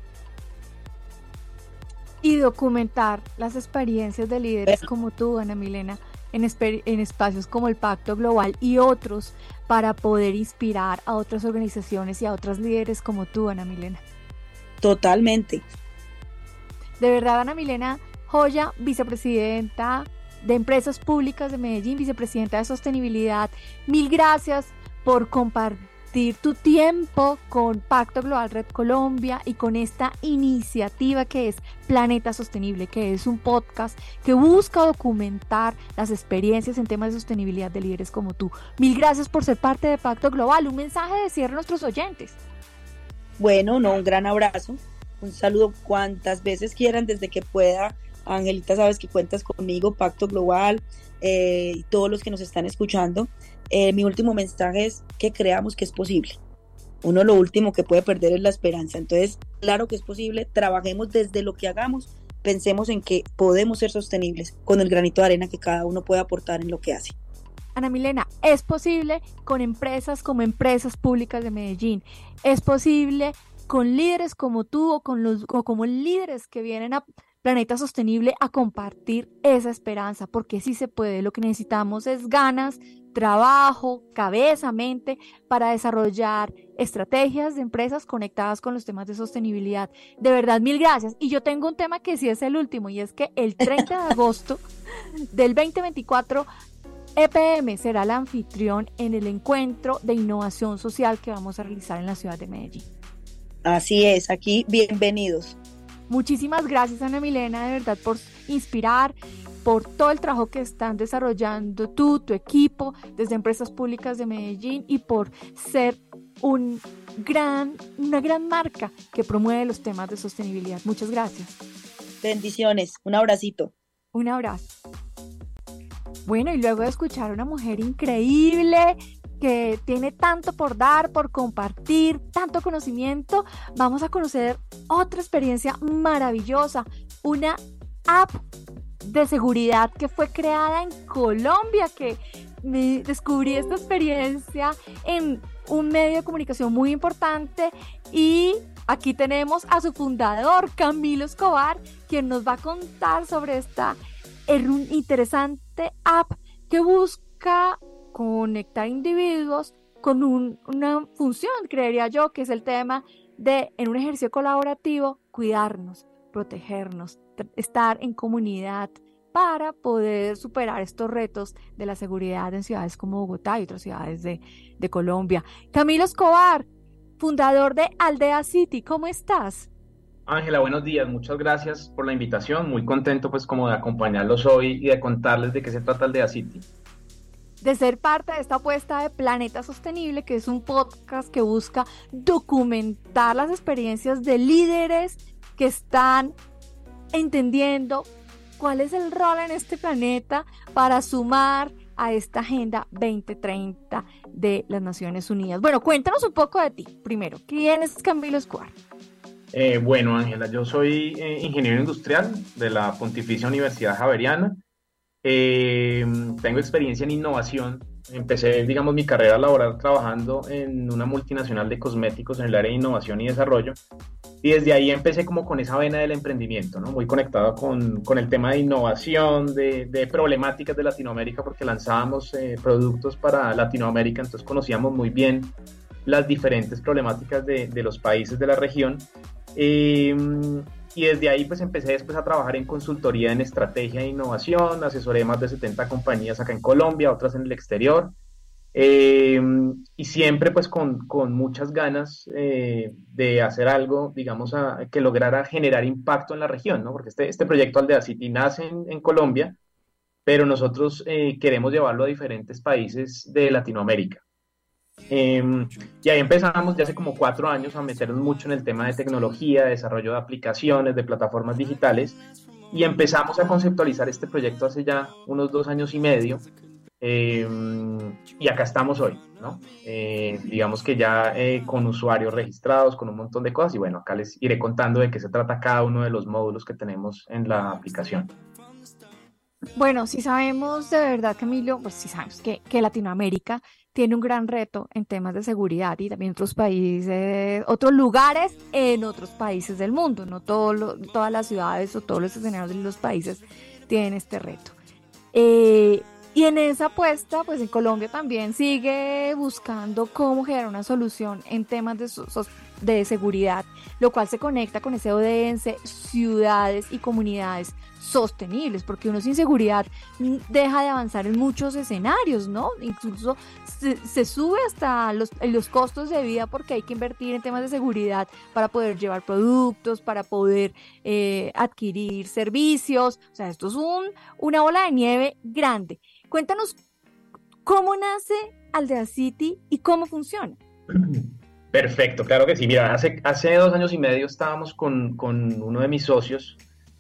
Y documentar las experiencias de líderes como tú, Ana Milena, en espacios como el Pacto Global y otros, para poder inspirar a otras organizaciones y a otros líderes como tú, Ana Milena. Totalmente. De verdad, Ana Milena Joya, vicepresidenta de Empresas Públicas de Medellín, vicepresidenta de Sostenibilidad, mil gracias por compartir tu tiempo con Pacto Global Red Colombia y con esta iniciativa que es Planeta Sostenible, que es un podcast que busca documentar las experiencias en temas de sostenibilidad de líderes como tú. Mil gracias por ser parte de Pacto Global. Un mensaje de cierre a nuestros oyentes. Bueno, un gran abrazo, un saludo cuantas veces quieran desde que pueda. Angelita, sabes que cuentas conmigo, Pacto Global, y todos los que nos están escuchando. Mi último mensaje es que creamos que es posible. Uno lo último que puede perder es la esperanza. Entonces, claro que es posible, trabajemos desde lo que hagamos, pensemos en que podemos ser sostenibles con el granito de arena que cada uno puede aportar en lo que hace. Ana Milena, es posible con empresas como Empresas Públicas de Medellín, es posible con líderes como tú o como líderes que vienen a Planeta Sostenible a compartir esa esperanza, porque sí se puede. Lo que necesitamos es ganas, trabajo, cabeza, mente, para desarrollar estrategias de empresas conectadas con los temas de sostenibilidad. De verdad, mil gracias. Y yo tengo un tema que sí es el último, y es que el 30 de agosto del 2024, EPM será el anfitrión en el encuentro de innovación social que vamos a realizar en la ciudad de Medellín. Así es, aquí bienvenidos. Muchísimas gracias, Ana Milena, de verdad, por inspirar, por todo el trabajo que están desarrollando tú, tu equipo, desde Empresas Públicas de Medellín, y por ser una gran marca que promueve los temas de sostenibilidad. Muchas gracias. Bendiciones, un abracito. Un abrazo. Bueno, y luego de escuchar a una mujer increíble que tiene tanto por dar, por compartir, tanto conocimiento, vamos a conocer otra experiencia maravillosa, una app de seguridad que fue creada en Colombia, que me descubrí esta experiencia en un medio de comunicación muy importante, y aquí tenemos a su fundador, Camilo Escobar, quien nos va a contar sobre esta interesante app que busca conectar individuos con una función, creería yo, que es el tema de, en un ejercicio colaborativo, cuidarnos, protegernos, estar en comunidad para poder superar estos retos de la seguridad en ciudades como Bogotá y otras ciudades de Colombia. Camilo Escobar, fundador de Aldea City, ¿cómo estás? Ángela, buenos días, muchas gracias por la invitación, muy contento pues como de acompañarlos hoy y de contarles de qué se trata Aldea City. De ser parte de esta apuesta de Planeta Sostenible, que es un podcast que busca documentar las experiencias de líderes que están entendiendo cuál es el rol en este planeta para sumar a esta Agenda 2030 de las Naciones Unidas. Bueno, cuéntanos un poco de ti. Primero, ¿quién es Camilo Escobar? Bueno, Ángela, yo soy ingeniero industrial de la Pontificia Universidad Javeriana. Tengo experiencia en innovación. Empecé, digamos, mi carrera laboral trabajando en una multinacional de cosméticos en el área de innovación y desarrollo. Y desde ahí empecé como con esa vena del emprendimiento, ¿no? Muy conectado con el tema de innovación, de problemáticas de Latinoamérica, porque lanzábamos productos para Latinoamérica, entonces conocíamos muy bien las diferentes problemáticas de los países de la región. Y desde ahí pues empecé después a trabajar en consultoría en estrategia e innovación, asesoré más de 70 compañías acá en Colombia, otras en el exterior, y siempre pues con muchas ganas de hacer algo, digamos, que lograra generar impacto en la región, ¿no? Porque este proyecto Aldea City nace en Colombia, pero nosotros queremos llevarlo a diferentes países de Latinoamérica. Y ahí empezamos ya hace como 4 años a meternos mucho en el tema de tecnología, de desarrollo de aplicaciones, de plataformas digitales, y empezamos a conceptualizar este proyecto hace ya unos 2 años y medio, y acá estamos hoy, ¿no? Digamos que ya con usuarios registrados, con un montón de cosas, y bueno, acá les iré contando de qué se trata cada uno de los módulos que tenemos en la aplicación. Bueno, sí sabemos de verdad, Camilo, pues sí sabemos que Latinoamérica tiene un gran reto en temas de seguridad y también otros países, otros lugares en otros países del mundo. No todas las ciudades o todos los escenarios de los países tienen este reto. Y en esa apuesta, pues en Colombia también sigue buscando cómo generar una solución en temas de seguridad, lo cual se conecta con ese ODS, ciudades y comunidades sostenibles, porque uno sin seguridad deja de avanzar en muchos escenarios, ¿no? Incluso se sube hasta los costos de vida porque hay que invertir en temas de seguridad para poder llevar productos, para poder adquirir servicios. O sea, esto es una bola de nieve grande. Cuéntanos cómo nace Aldea City y cómo funciona. Perfecto, claro que sí. Mira, hace 2 años y medio estábamos con uno de mis socios.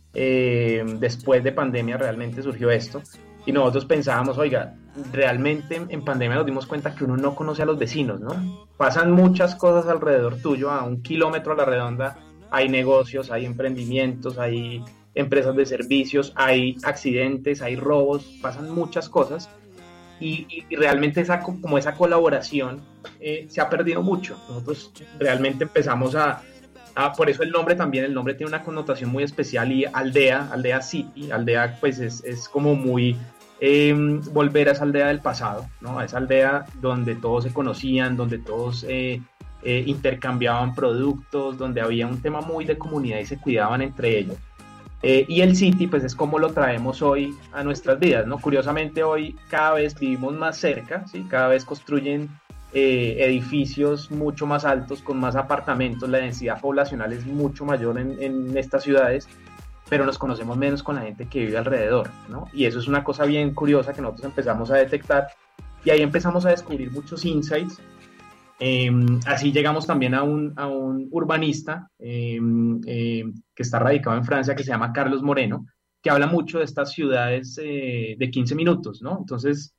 Después de pandemia realmente surgió esto y nosotros pensábamos, oiga, realmente en pandemia nos dimos cuenta que uno no conoce a los vecinos, ¿no? Pasan muchas cosas alrededor tuyo, a 1 kilómetro a la redonda hay negocios, hay emprendimientos, hay empresas de servicios, hay accidentes, hay robos, pasan muchas cosas y realmente esa colaboración se ha perdido mucho. Nosotros realmente empezamos por eso el nombre tiene una connotación muy especial, y Aldea City, aldea pues es como muy volver a esa aldea del pasado, ¿no? A esa aldea donde todos se conocían, donde todos intercambiaban productos, donde había un tema muy de comunidad y se cuidaban entre ellos. Y el City pues es como lo traemos hoy a nuestras vidas, ¿no? Curiosamente hoy cada vez vivimos más cerca, ¿sí? Cada vez construyen edificios mucho más altos, con más apartamentos, la densidad poblacional es mucho mayor en estas ciudades, pero nos conocemos menos con la gente que vive alrededor, ¿no? Y eso es una cosa bien curiosa que nosotros empezamos a detectar, y ahí empezamos a descubrir muchos insights. Así llegamos también a un urbanista que está radicado en Francia, que se llama Carlos Moreno, que habla mucho de estas ciudades de 15 minutos, ¿no? Entonces,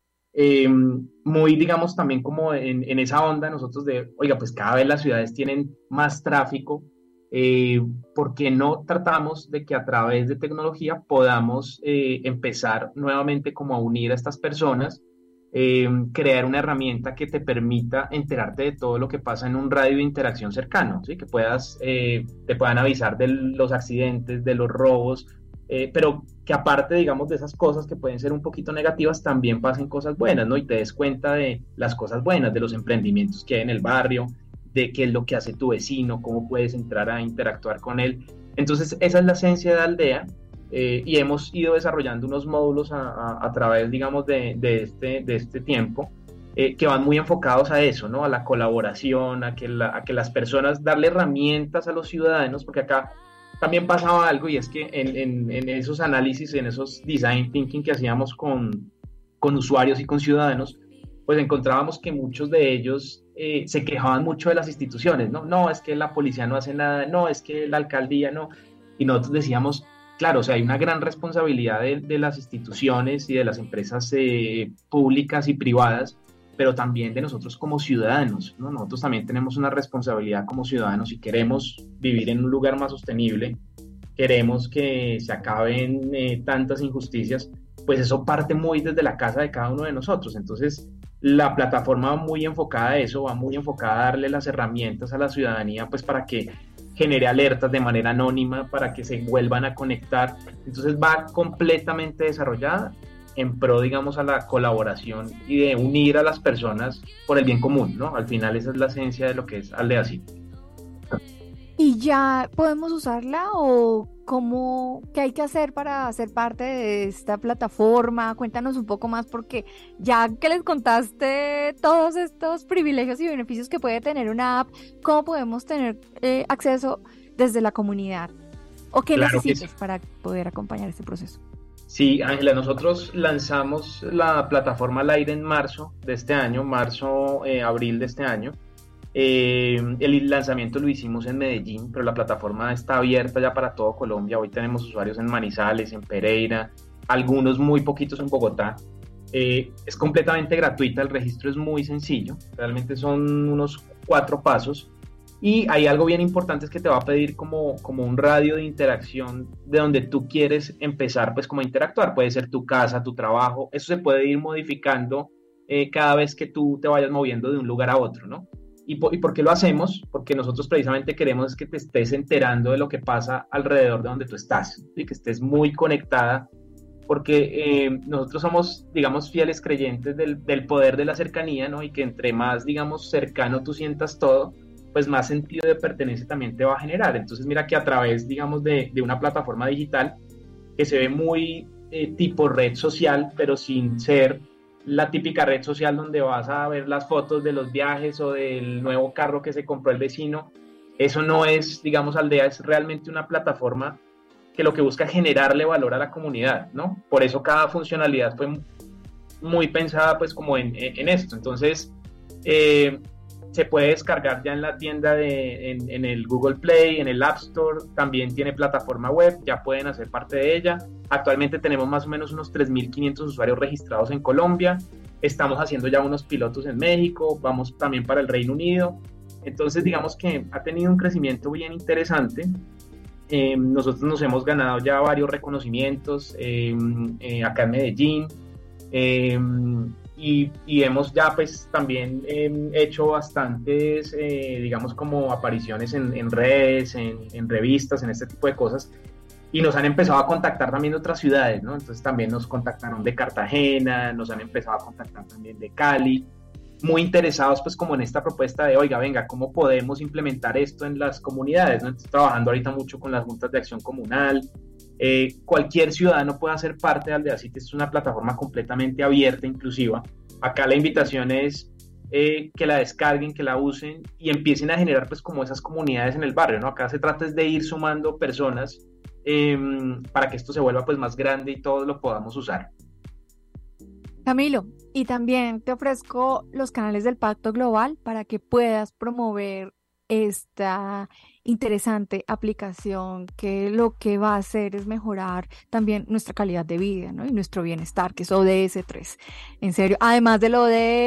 muy, digamos, también como en esa onda nosotros oiga, pues cada vez las ciudades tienen más tráfico, ¿por qué no tratamos de que a través de tecnología podamos empezar nuevamente como a unir a estas personas, crear una herramienta que te permita enterarte de todo lo que pasa en un radio de interacción cercano, ¿sí? Que te puedan avisar de los accidentes, de los robos, pero que aparte, digamos, de esas cosas que pueden ser un poquito negativas, también pasen cosas buenas, ¿no? Y te des cuenta de las cosas buenas, de los emprendimientos que hay en el barrio, de qué es lo que hace tu vecino, cómo puedes entrar a interactuar con él. Entonces, esa es la esencia de Aldea, y hemos ido desarrollando unos módulos a través, digamos, de este tiempo, que van muy enfocados a eso, ¿no? A la colaboración, a que las personas, darle herramientas a los ciudadanos, porque acá también pasaba algo, y es que en esos análisis, en esos design thinking que hacíamos con usuarios y con ciudadanos, pues encontrábamos que muchos de ellos se quejaban mucho de las instituciones, ¿no? No, es que la policía no hace nada, no, es que la alcaldía no. Y nosotros decíamos, claro, o sea, hay una gran responsabilidad de las instituciones y de las empresas públicas y privadas, pero también de nosotros como ciudadanos, ¿no? Nosotros también tenemos una responsabilidad como ciudadanos, y queremos vivir en un lugar más sostenible, queremos que se acaben tantas injusticias, pues eso parte muy desde la casa de cada uno de nosotros. Entonces, la plataforma va muy enfocada a eso, va muy enfocada a darle las herramientas a la ciudadanía, pues para que genere alertas de manera anónima, para que se vuelvan a conectar. Entonces va completamente desarrollada en pro, digamos, a la colaboración y de unir a las personas por el bien común, ¿no? Al final esa es la esencia de lo que es Aldea City. ¿Y ya podemos usarla o qué hay que hacer para ser parte de esta plataforma? Cuéntanos un poco más, porque ya que les contaste todos estos privilegios y beneficios que puede tener una app, ¿cómo podemos tener acceso desde la comunidad? ¿O qué Claro necesitas sí, para poder acompañar este proceso? Sí, Ángela, nosotros lanzamos la plataforma al aire en marzo de este año, abril de este año. El lanzamiento lo hicimos en Medellín, pero la plataforma está abierta ya para todo Colombia. Hoy tenemos usuarios en Manizales, en Pereira, algunos muy poquitos en Bogotá. Es completamente gratuita, el registro es muy sencillo, realmente son unos 4 pasos, y hay algo bien importante, es que te va a pedir como un radio de interacción de donde tú quieres empezar, pues como a interactuar. Puede ser tu casa, tu trabajo, eso se puede ir modificando cada vez que tú te vayas moviendo de un lugar a otro, ¿no? ¿Y por qué lo hacemos? Porque nosotros precisamente queremos que te estés enterando de lo que pasa alrededor de donde tú estás, y que estés muy conectada, porque nosotros somos, digamos, fieles creyentes del poder de la cercanía, ¿no? Y que entre más, digamos, cercano tú sientas todo, pues más sentido de pertenencia también te va a generar. Entonces mira que a través, digamos, de una plataforma digital que se ve muy tipo red social, pero sin ser la típica red social donde vas a ver las fotos de los viajes o del nuevo carro que se compró el vecino. Eso no es, digamos, Aldea, es realmente una plataforma que lo que busca es generarle valor a la comunidad, ¿no? Por eso cada funcionalidad fue muy pensada pues como en esto. Entonces, se puede descargar ya en la tienda en el Google Play, en el App Store, también tiene plataforma web, ya pueden hacer parte de ella. Actualmente tenemos más o menos unos 3.500 usuarios registrados en Colombia, estamos haciendo ya unos pilotos en México, vamos también para el Reino Unido. Entonces digamos que ha tenido un crecimiento bien interesante. Nosotros nos hemos ganado ya varios reconocimientos acá en Medellín, y hemos ya pues también hecho bastantes, digamos, como apariciones en redes, en revistas, en este tipo de cosas, y nos han empezado a contactar también de otras ciudades, ¿no? Entonces también nos contactaron de Cartagena, nos han empezado a contactar también de Cali, muy interesados pues como en esta propuesta de, oiga, venga, ¿cómo podemos implementar esto en las comunidades, ¿no? Estoy trabajando ahorita mucho con las juntas de acción comunal. Cualquier ciudadano puede hacer parte de Aldea City, es una plataforma completamente abierta, inclusiva. Acá la invitación es que la descarguen, que la usen y empiecen a generar pues como esas comunidades en el barrio, ¿no? Acá se trata es de ir sumando personas para que esto se vuelva pues más grande y todos lo podamos usar. Camilo, y también te ofrezco los canales del Pacto Global para que puedas promover esta interesante aplicación que lo que va a hacer es mejorar también nuestra calidad de vida, ¿no? Y nuestro bienestar, que es ODS 3. En serio, además del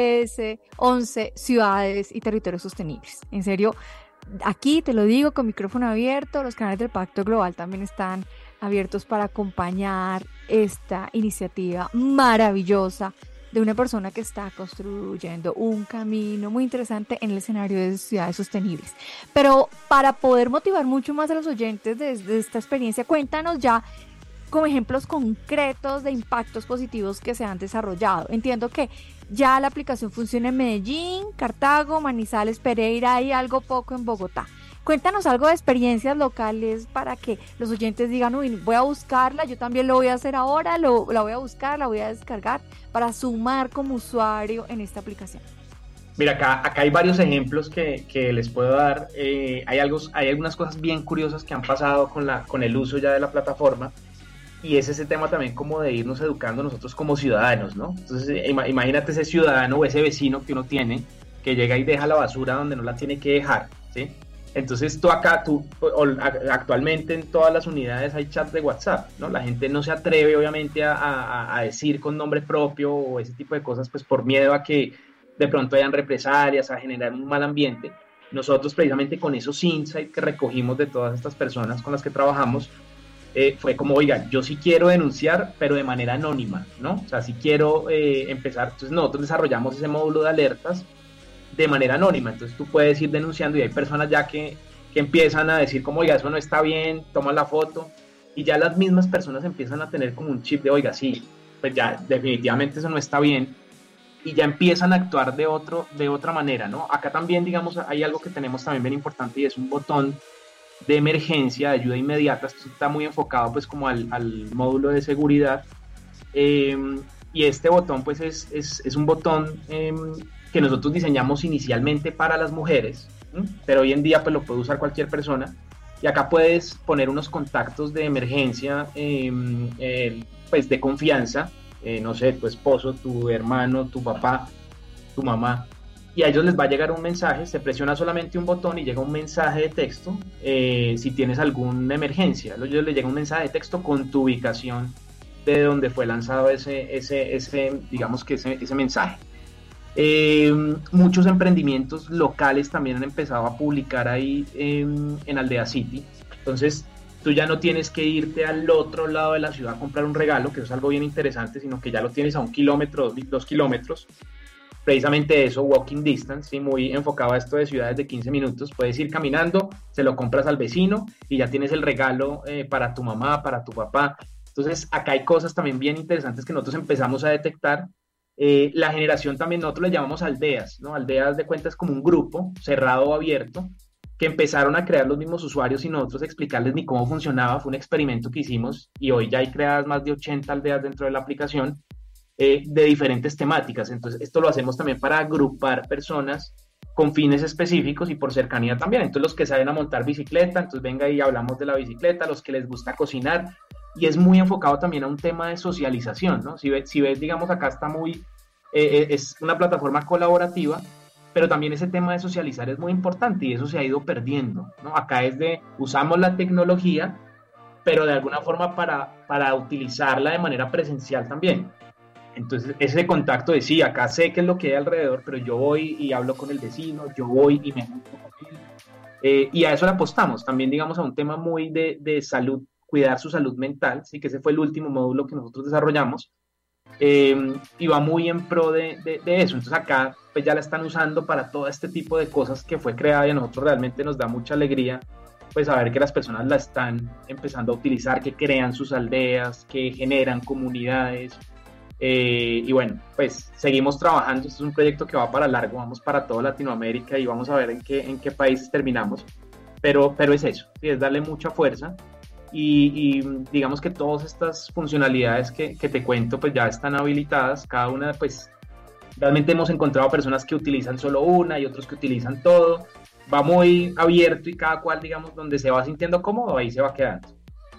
ODS 11, ciudades y territorios sostenibles. En serio, aquí te lo digo con micrófono abierto, los canales del Pacto Global también están abiertos para acompañar esta iniciativa maravillosa de una persona que está construyendo un camino muy interesante en el escenario de ciudades sostenibles. Pero para poder motivar mucho más a los oyentes de esta experiencia, cuéntanos ya con ejemplos concretos de impactos positivos que se han desarrollado. Entiendo que ya la aplicación funciona en Medellín, Cartago, Manizales, Pereira y algo poco en Bogotá. Cuéntanos algo de experiencias locales para que los oyentes digan, uy, voy a buscarla, yo también lo voy a hacer ahora, la voy a buscar, la voy a descargar para sumar como usuario en esta aplicación. Mira, acá hay varios ejemplos que les puedo dar. Hay algunas cosas bien curiosas que han pasado con el uso ya de la plataforma, y es ese tema también como de irnos educando nosotros como ciudadanos, ¿no? Entonces imagínate ese ciudadano o ese vecino que uno tiene, que llega y deja la basura donde no la tiene que dejar, ¿sí? Entonces actualmente en todas las unidades hay chat de WhatsApp, ¿no? La gente no se atreve obviamente a decir con nombre propio o ese tipo de cosas, pues por miedo a que de pronto hayan represalias, a generar un mal ambiente. Nosotros precisamente con esos insights que recogimos de todas estas personas con las que trabajamos, fue como, oiga, yo sí quiero denunciar, pero de manera anónima, ¿no? O sea, sí quiero empezar. Entonces nosotros desarrollamos ese módulo de alertas de manera anónima. Entonces tú puedes ir denunciando y hay personas ya que empiezan a decir como, oiga, eso no está bien, toma la foto, y ya las mismas personas empiezan a tener como un chip de, oiga, sí, pues ya definitivamente eso no está bien, y ya empiezan a actuar de otra manera, ¿no? Acá también, digamos, hay algo que tenemos también bien importante y es un botón de emergencia, de ayuda inmediata. Esto está muy enfocado pues como al módulo de seguridad, y este botón pues es un botón que nosotros diseñamos inicialmente para las mujeres, pero hoy en día pues lo puede usar cualquier persona, y acá puedes poner unos contactos de emergencia pues de confianza, no sé, tu esposo, tu hermano, tu papá, tu mamá, y a ellos les va a llegar un mensaje. Se presiona solamente un botón y llega un mensaje de texto si tienes alguna emergencia. A ellos les llega un mensaje de texto con tu ubicación de donde fue lanzado digamos que ese mensaje. Muchos emprendimientos locales también han empezado a publicar ahí en Aldea City. Entonces tú ya no tienes que irte al otro lado de la ciudad a comprar un regalo, que eso es algo bien interesante, sino que ya lo tienes a 1 kilómetro, 2 kilómetros, precisamente eso, walking distance, ¿sí? Muy enfocado a esto de ciudades de 15 minutos. Puedes ir caminando, se lo compras al vecino y ya tienes el regalo para tu mamá, para tu papá. Entonces, acá hay cosas también bien interesantes que nosotros empezamos a detectar. La generación también, nosotros le llamamos aldeas, ¿no? Aldeas de cuentas como un grupo cerrado o abierto, que empezaron a crear los mismos usuarios y nosotros explicarles ni cómo funcionaba. Fue un experimento que hicimos y hoy ya hay creadas más de 80 aldeas dentro de la aplicación de diferentes temáticas. Entonces, esto lo hacemos también para agrupar personas con fines específicos y por cercanía también. Entonces, los que saben a montar bicicleta, entonces venga y hablamos de la bicicleta, los que les gusta cocinar, y es muy enfocado también a un tema de socialización, ¿no? Si ves, digamos, acá está muy, es una plataforma colaborativa, pero también ese tema de socializar es muy importante y eso se ha ido perdiendo, ¿no? Acá usamos la tecnología, pero de alguna forma para utilizarla de manera presencial también. Entonces, ese contacto de sí, acá sé qué es lo que hay alrededor, pero yo voy y hablo con el vecino, yo voy y me junto con él. Y a eso le apostamos, también digamos a un tema muy de salud, cuidar su salud mental, sí, que ese fue el último módulo que nosotros desarrollamos, y va muy en pro de eso. Entonces acá pues ya la están usando para todo este tipo de cosas que fue creada y a nosotros realmente nos da mucha alegría pues saber que las personas la están empezando a utilizar, que crean sus aldeas, que generan comunidades. Y bueno, pues seguimos trabajando. Este es un proyecto que va para largo, vamos para toda Latinoamérica y vamos a ver en qué países terminamos, pero es eso, ¿sí? Es darle mucha fuerza y digamos que todas estas funcionalidades que te cuento pues ya están habilitadas, cada una pues realmente hemos encontrado personas que utilizan solo una y otros que utilizan todo, va muy abierto y cada cual digamos donde se va sintiendo cómodo ahí se va quedando.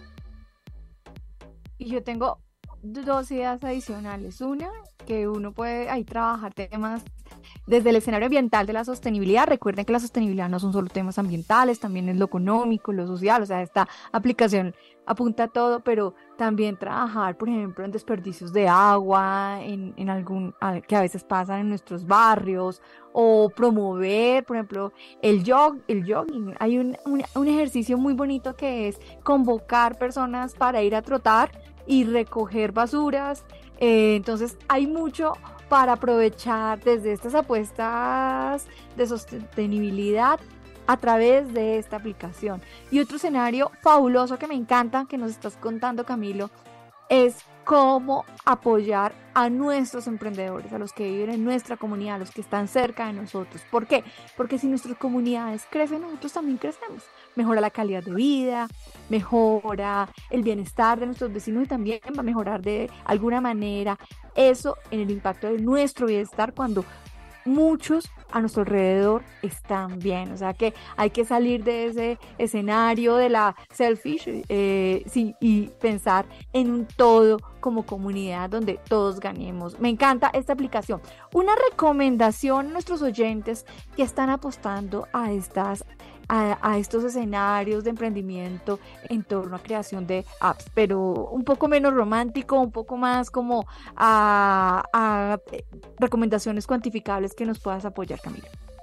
Y yo tengo dos ideas adicionales. Una, que uno puede ahí trabajar temas desde el escenario ambiental de la sostenibilidad. Recuerden que la sostenibilidad no son solo temas ambientales, también es lo económico, lo social, o sea, esta aplicación apunta a todo, pero también trabajar, por ejemplo, en desperdicios de agua, en algún que a veces pasan en nuestros barrios, o promover, por ejemplo, el jogging. Hay un ejercicio muy bonito que es convocar personas para ir a trotar y recoger basuras. Entonces hay mucho para aprovechar desde estas apuestas de sostenibilidad a través de esta aplicación. Y otro escenario fabuloso que me encanta, que nos estás contando, Camilo, es cómo apoyar a nuestros emprendedores, a los que viven en nuestra comunidad, a los que están cerca de nosotros. ¿Por qué? Porque si nuestras comunidades crecen, nosotros también crecemos. Mejora la calidad de vida, mejora el bienestar de nuestros vecinos y también va a mejorar de alguna manera eso en el impacto de nuestro bienestar cuando muchos a nuestro alrededor están bien. O sea que hay que salir de ese escenario de la selfish sí, y pensar en un todo como comunidad donde todos ganemos. Me encanta esta aplicación. Una recomendación a nuestros oyentes que están apostando a estos escenarios de emprendimiento en torno a creación de apps, pero un poco menos romántico, un poco más como a recomendaciones cuantificables que nos puedas apoyar, Camilo.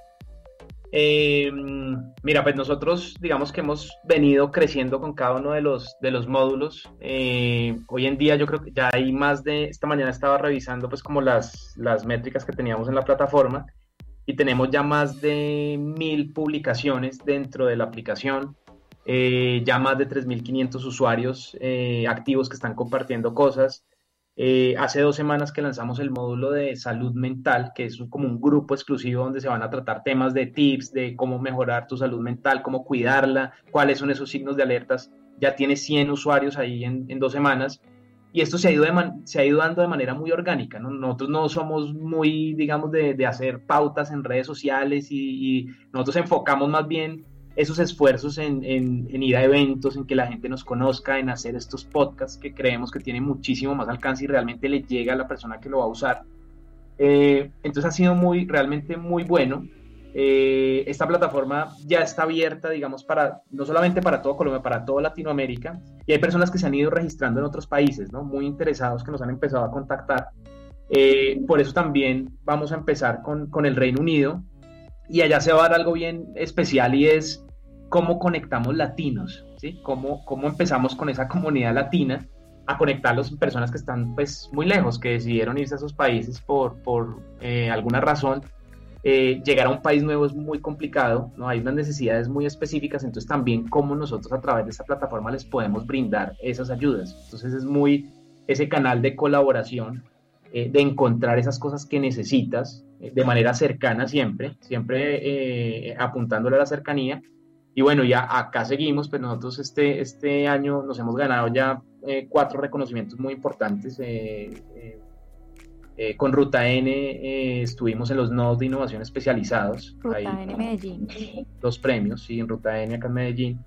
Mira, pues nosotros digamos que hemos venido creciendo con cada uno de los módulos. Hoy en día yo creo que ya hay esta mañana estaba revisando pues como las métricas que teníamos en la plataforma y tenemos ya más de 1.000 publicaciones dentro de la aplicación, ya más de 3.500 usuarios activos que están compartiendo cosas. Hace 2 semanas que lanzamos el módulo de salud mental, que es como un grupo exclusivo donde se van a tratar temas de tips, de cómo mejorar tu salud mental, cómo cuidarla, cuáles son esos signos de alertas. Ya tiene 100 usuarios ahí en 2 semanas. Y esto se ha ido dando de manera muy orgánica, ¿no? Nosotros no somos muy, digamos, de hacer pautas en redes sociales y nosotros enfocamos más bien esos esfuerzos en ir a eventos, en que la gente nos conozca, en hacer estos podcasts que creemos que tienen muchísimo más alcance y realmente le llega a la persona que lo va a usar. Entonces ha sido realmente muy bueno. Esta plataforma ya está abierta, digamos, no solamente para todo Colombia, para toda Latinoamérica, y hay personas que se han ido registrando en otros países, ¿no? Muy interesados, que nos han empezado a contactar. Por eso también vamos a empezar con el Reino Unido, y allá se va a dar algo bien especial, y es cómo conectamos latinos, ¿sí? Cómo empezamos con esa comunidad latina, a conectar a las personas que están pues muy lejos, que decidieron irse a esos países por alguna razón. Llegar a un país nuevo es muy complicado, ¿no? Hay unas necesidades muy específicas, entonces también cómo nosotros a través de esta plataforma les podemos brindar esas ayudas. Entonces es muy ese canal de colaboración, de encontrar esas cosas que necesitas de manera cercana siempre apuntándole a la cercanía. Y bueno, ya acá seguimos, pues nosotros este año nos hemos ganado ya 4 reconocimientos muy importantes. Con Ruta N estuvimos en los nodos de innovación especializados. Ruta N Medellín. 2 premios, sí, en Ruta N acá en Medellín.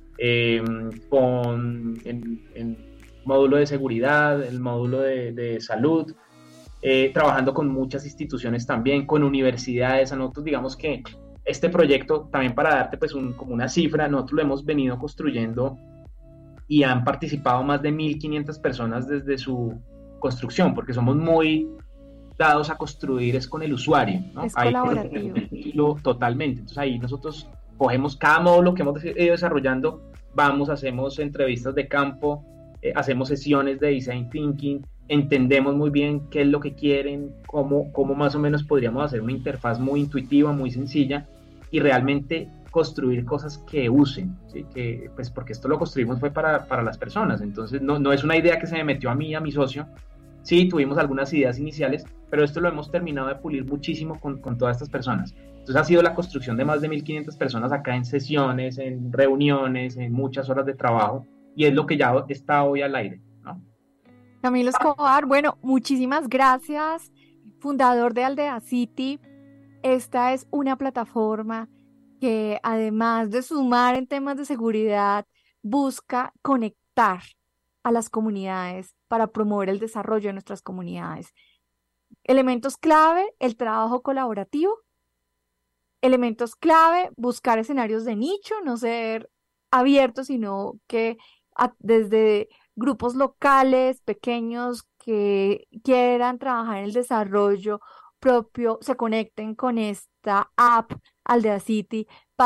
En módulo de seguridad, el módulo de salud, trabajando con muchas instituciones también, con universidades. A nosotros digamos que este proyecto, también para darte pues como una cifra, nosotros lo hemos venido construyendo y han participado más de 1.500 personas desde su construcción, porque somos muy dados a construir es con el usuario, ¿no? Es colaborativo. Totalmente. Entonces ahí nosotros cogemos cada módulo que hemos ido desarrollando, hacemos entrevistas de campo, hacemos sesiones de design thinking, entendemos muy bien qué es lo que quieren, cómo más o menos podríamos hacer una interfaz muy intuitiva, muy sencilla, y realmente construir cosas que usen, ¿sí? Que, pues porque esto lo construimos fue para las personas, entonces no es una idea que se me metió a mí, a mi socio. Sí, tuvimos algunas ideas iniciales, pero esto lo hemos terminado de pulir muchísimo con todas estas personas. Entonces ha sido la construcción de más de 1.500 personas acá en sesiones, en reuniones, en muchas horas de trabajo, y es lo que ya está hoy al aire, ¿no? Camilo Escobar, bueno, muchísimas gracias, fundador de Aldea City. Esta es una plataforma que además de sumar en temas de seguridad, busca conectar a las comunidades para promover el desarrollo de nuestras comunidades. Elementos clave, el trabajo colaborativo. Elementos clave, buscar escenarios de nicho, no ser abiertos, sino que desde grupos locales, pequeños, que quieran trabajar en el desarrollo propio, se conecten con esta app Aldea City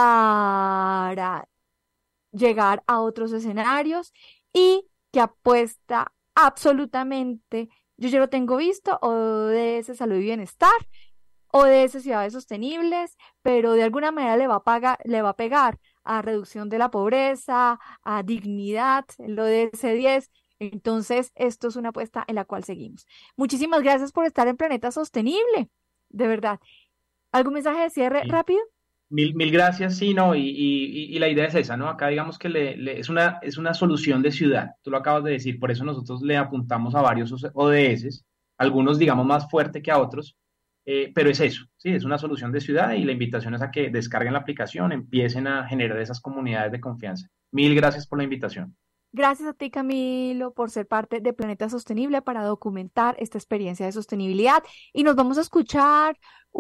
para llegar a otros escenarios, y que apuesta absolutamente, yo ya lo tengo visto, ODS Salud y Bienestar, ODS Ciudades Sostenibles, pero de alguna manera le va a pegar a reducción de la pobreza, a dignidad, el ODS 10. Entonces, esto es una apuesta en la cual seguimos. Muchísimas gracias por estar en Planeta Sostenible, de verdad. ¿Algún mensaje de cierre rápido? Mil gracias, sí, no, y la idea es esa, ¿no? Acá digamos que es una solución de ciudad, tú lo acabas de decir, por eso nosotros le apuntamos a varios ODS, algunos digamos más fuerte que a otros, pero es eso, sí, es una solución de ciudad, y la invitación es a que descarguen la aplicación, empiecen a generar esas comunidades de confianza. Mil gracias por la invitación. Gracias a ti, Camilo, por ser parte de Planeta Sostenible para documentar esta experiencia de sostenibilidad. Y nos vamos a escuchar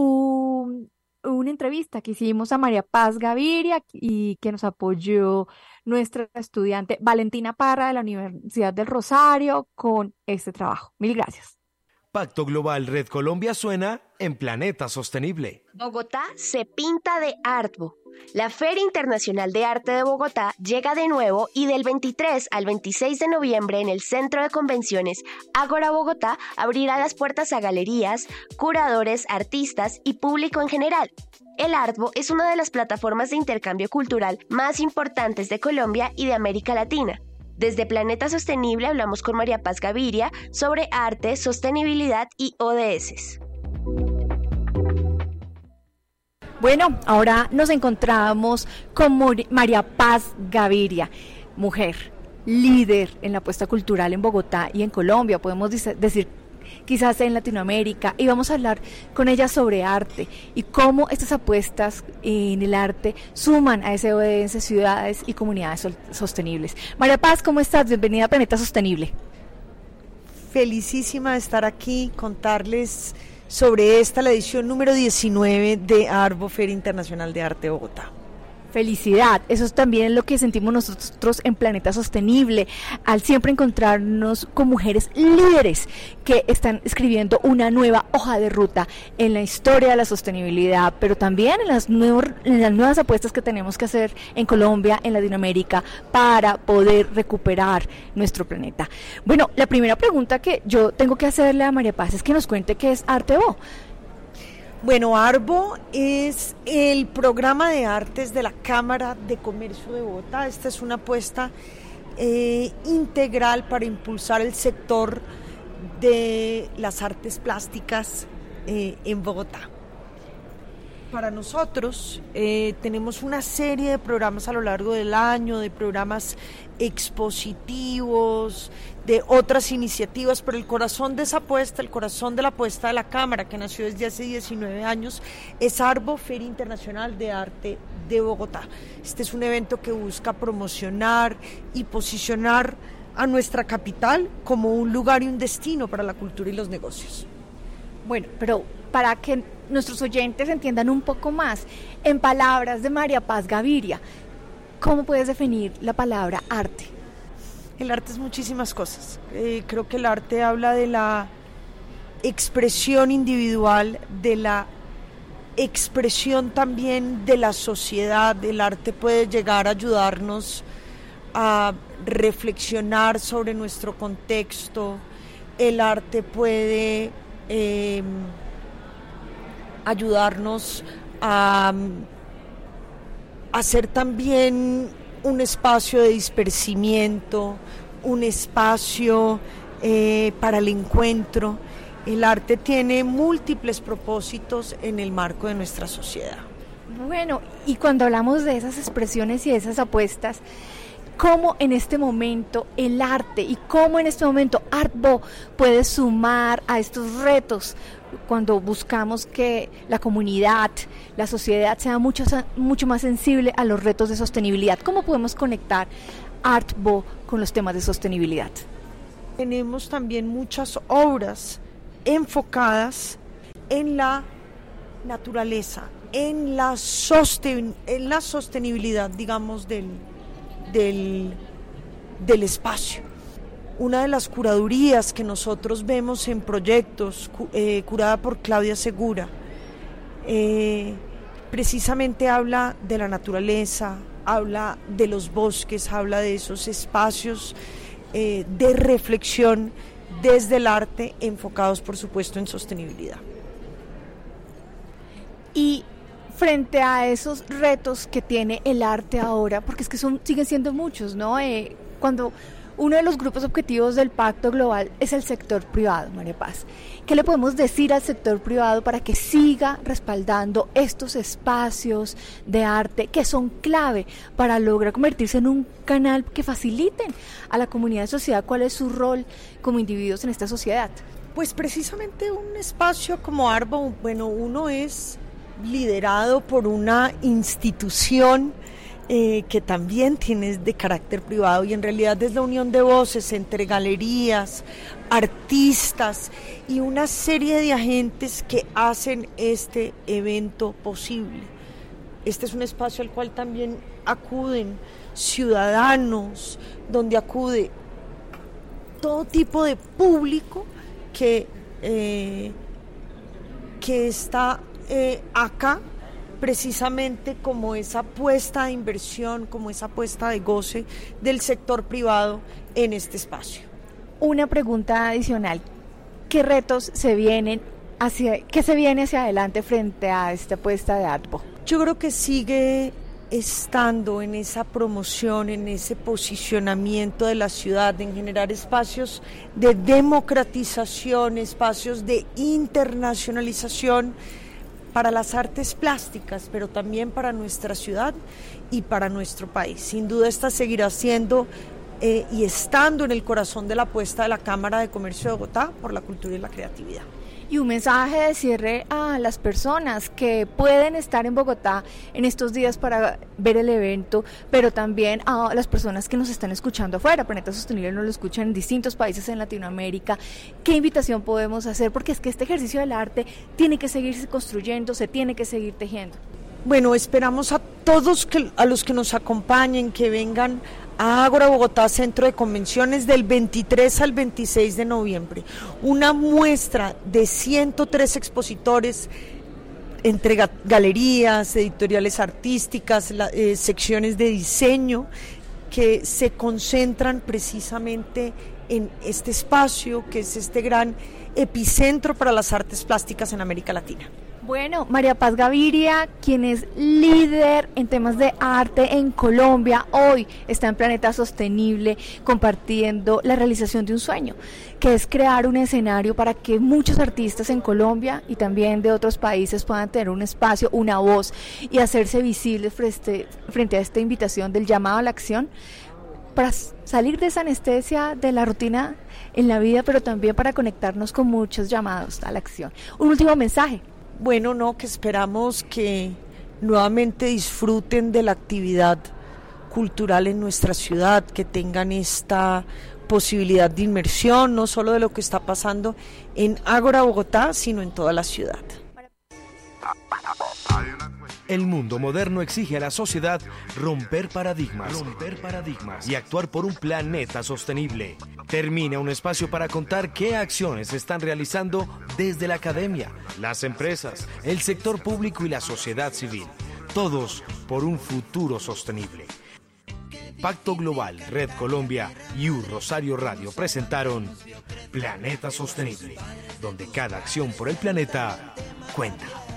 una entrevista que hicimos a María Paz Gaviria y que nos apoyó nuestra estudiante Valentina Parra de la Universidad del Rosario con este trabajo. Mil gracias. Pacto Global Red Colombia suena en Planeta Sostenible. Bogotá se pinta de Artbo. La Feria Internacional de Arte de Bogotá llega de nuevo, y del 23 al 26 de noviembre en el Centro de Convenciones Ágora Bogotá abrirá las puertas a galerías, curadores, artistas y público en general. El Artbo es una de las plataformas de intercambio cultural más importantes de Colombia y de América Latina. Desde Planeta Sostenible hablamos con María Paz Gaviria sobre arte, sostenibilidad y ODS. Bueno, ahora nos encontramos con María Paz Gaviria, mujer, líder en la apuesta cultural en Bogotá y en Colombia, podemos decir quizás en Latinoamérica, y vamos a hablar con ella sobre arte y cómo estas apuestas en el arte suman a ese ODS, ciudades y comunidades sostenibles. María Paz, ¿cómo estás? Bienvenida a Planeta Sostenible. Felicísima de estar aquí, contarles sobre la edición número 19 de Artbo, Feria Internacional de Arte de Bogotá. Felicidad, eso es también lo que sentimos nosotros en Planeta Sostenible, al siempre encontrarnos con mujeres líderes que están escribiendo una nueva hoja de ruta en la historia de la sostenibilidad, pero también en las nuevas apuestas que tenemos que hacer en Colombia, en Latinoamérica, para poder recuperar nuestro planeta. Bueno, la primera pregunta que yo tengo que hacerle a María Paz es que nos cuente qué es Artebo. Bueno, ARBO es el programa de artes de la Cámara de Comercio de Bogotá. Esta es una apuesta integral para impulsar el sector de las artes plásticas en Bogotá. Para nosotros tenemos una serie de programas a lo largo del año, de programas expositivos, de otras iniciativas, pero el corazón de esa apuesta, el corazón de la apuesta de la Cámara, que nació desde hace 19 años, es ARBO, Feria Internacional de Arte de Bogotá. Este es un evento que busca promocionar y posicionar a nuestra capital como un lugar y un destino para la cultura y los negocios. Bueno, pero para que nuestros oyentes entiendan un poco más, en palabras de María Paz Gaviria, ¿cómo puedes definir la palabra arte? El arte es muchísimas cosas. Creo que el arte habla de la expresión individual, de la expresión también de la sociedad. El arte puede llegar a ayudarnos a reflexionar sobre nuestro contexto. El arte puede ayudarnos a hacer también un espacio de dispersamiento, un espacio para el encuentro. El arte tiene múltiples propósitos en el marco de nuestra sociedad. Bueno, y cuando hablamos de esas expresiones y de esas apuestas, ¿cómo en este momento el arte y cómo en este momento Artbo puede sumar a estos retos cuando buscamos que la comunidad, la sociedad sea mucho más sensible a los retos de sostenibilidad? ¿Cómo podemos conectar Artbo con los temas de sostenibilidad? Tenemos también muchas obras enfocadas en la naturaleza, en la sostenibilidad, digamos, del espacio. Una de las curadurías que nosotros vemos en proyectos, curada por Claudia Segura, precisamente habla de la naturaleza, habla de los bosques, habla de esos espacios de reflexión desde el arte, enfocados por supuesto en sostenibilidad. Y frente a esos retos que tiene el arte ahora, porque es que siguen siendo muchos, ¿no? Cuando uno de los grupos objetivos del Pacto Global es el sector privado, María Paz, ¿qué le podemos decir al sector privado para que siga respaldando estos espacios de arte que son clave para lograr convertirse en un canal que faciliten a la comunidad y sociedad cuál es su rol como individuos en esta sociedad? Pues precisamente un espacio como Arbo, bueno, uno es liderado por una institución que también tiene de carácter privado, y en realidad es la unión de voces entre galerías, artistas y una serie de agentes que hacen este evento posible. Este es un espacio al cual también acuden ciudadanos, donde acude todo tipo de público que está acá precisamente como esa apuesta de inversión, como esa apuesta de goce del sector privado en este espacio. Una pregunta adicional, ¿qué retos se viene hacia adelante frente a esta apuesta de Artbo? Yo creo que sigue estando en esa promoción, en ese posicionamiento de la ciudad, en generar espacios de democratización, espacios de internacionalización para las artes plásticas, pero también para nuestra ciudad y para nuestro país. Sin duda esta seguirá siendo y estando en el corazón de la apuesta de la Cámara de Comercio de Bogotá por la cultura y la creatividad. Y un mensaje de cierre a las personas que pueden estar en Bogotá en estos días para ver el evento, pero también a las personas que nos están escuchando afuera. Planeta Sostenible nos lo escuchan en distintos países en Latinoamérica. ¿Qué invitación podemos hacer? Porque es que este ejercicio del arte tiene que seguirse construyendo, se tiene que seguir tejiendo. Bueno, esperamos a todos a los que nos acompañen, que vengan a Ágora Bogotá, Centro de Convenciones, del 23 al 26 de noviembre. Una muestra de 103 expositores entre galerías, editoriales artísticas, secciones de diseño, que se concentran precisamente en este espacio, que es este gran epicentro para las artes plásticas en América Latina. Bueno, María Paz Gaviria, quien es líder en temas de arte en Colombia, hoy está en Planeta Sostenible compartiendo la realización de un sueño, que es crear un escenario para que muchos artistas en Colombia y también de otros países puedan tener un espacio, una voz y hacerse visibles frente a esta invitación del llamado a la acción, para salir de esa anestesia de la rutina en la vida, pero también para conectarnos con muchos llamados a la acción. Un último mensaje. Bueno, no, que esperamos que nuevamente disfruten de la actividad cultural en nuestra ciudad, que tengan esta posibilidad de inmersión, no solo de lo que está pasando en Ágora Bogotá, sino en toda la ciudad. El mundo moderno exige a la sociedad romper paradigmas y actuar por un planeta sostenible. Termina un espacio para contar qué acciones se están realizando desde la academia, las empresas, el sector público y la sociedad civil. Todos por un futuro sostenible. Pacto Global, Red Colombia y Rosario Radio presentaron Planeta Sostenible, donde cada acción por el planeta cuenta.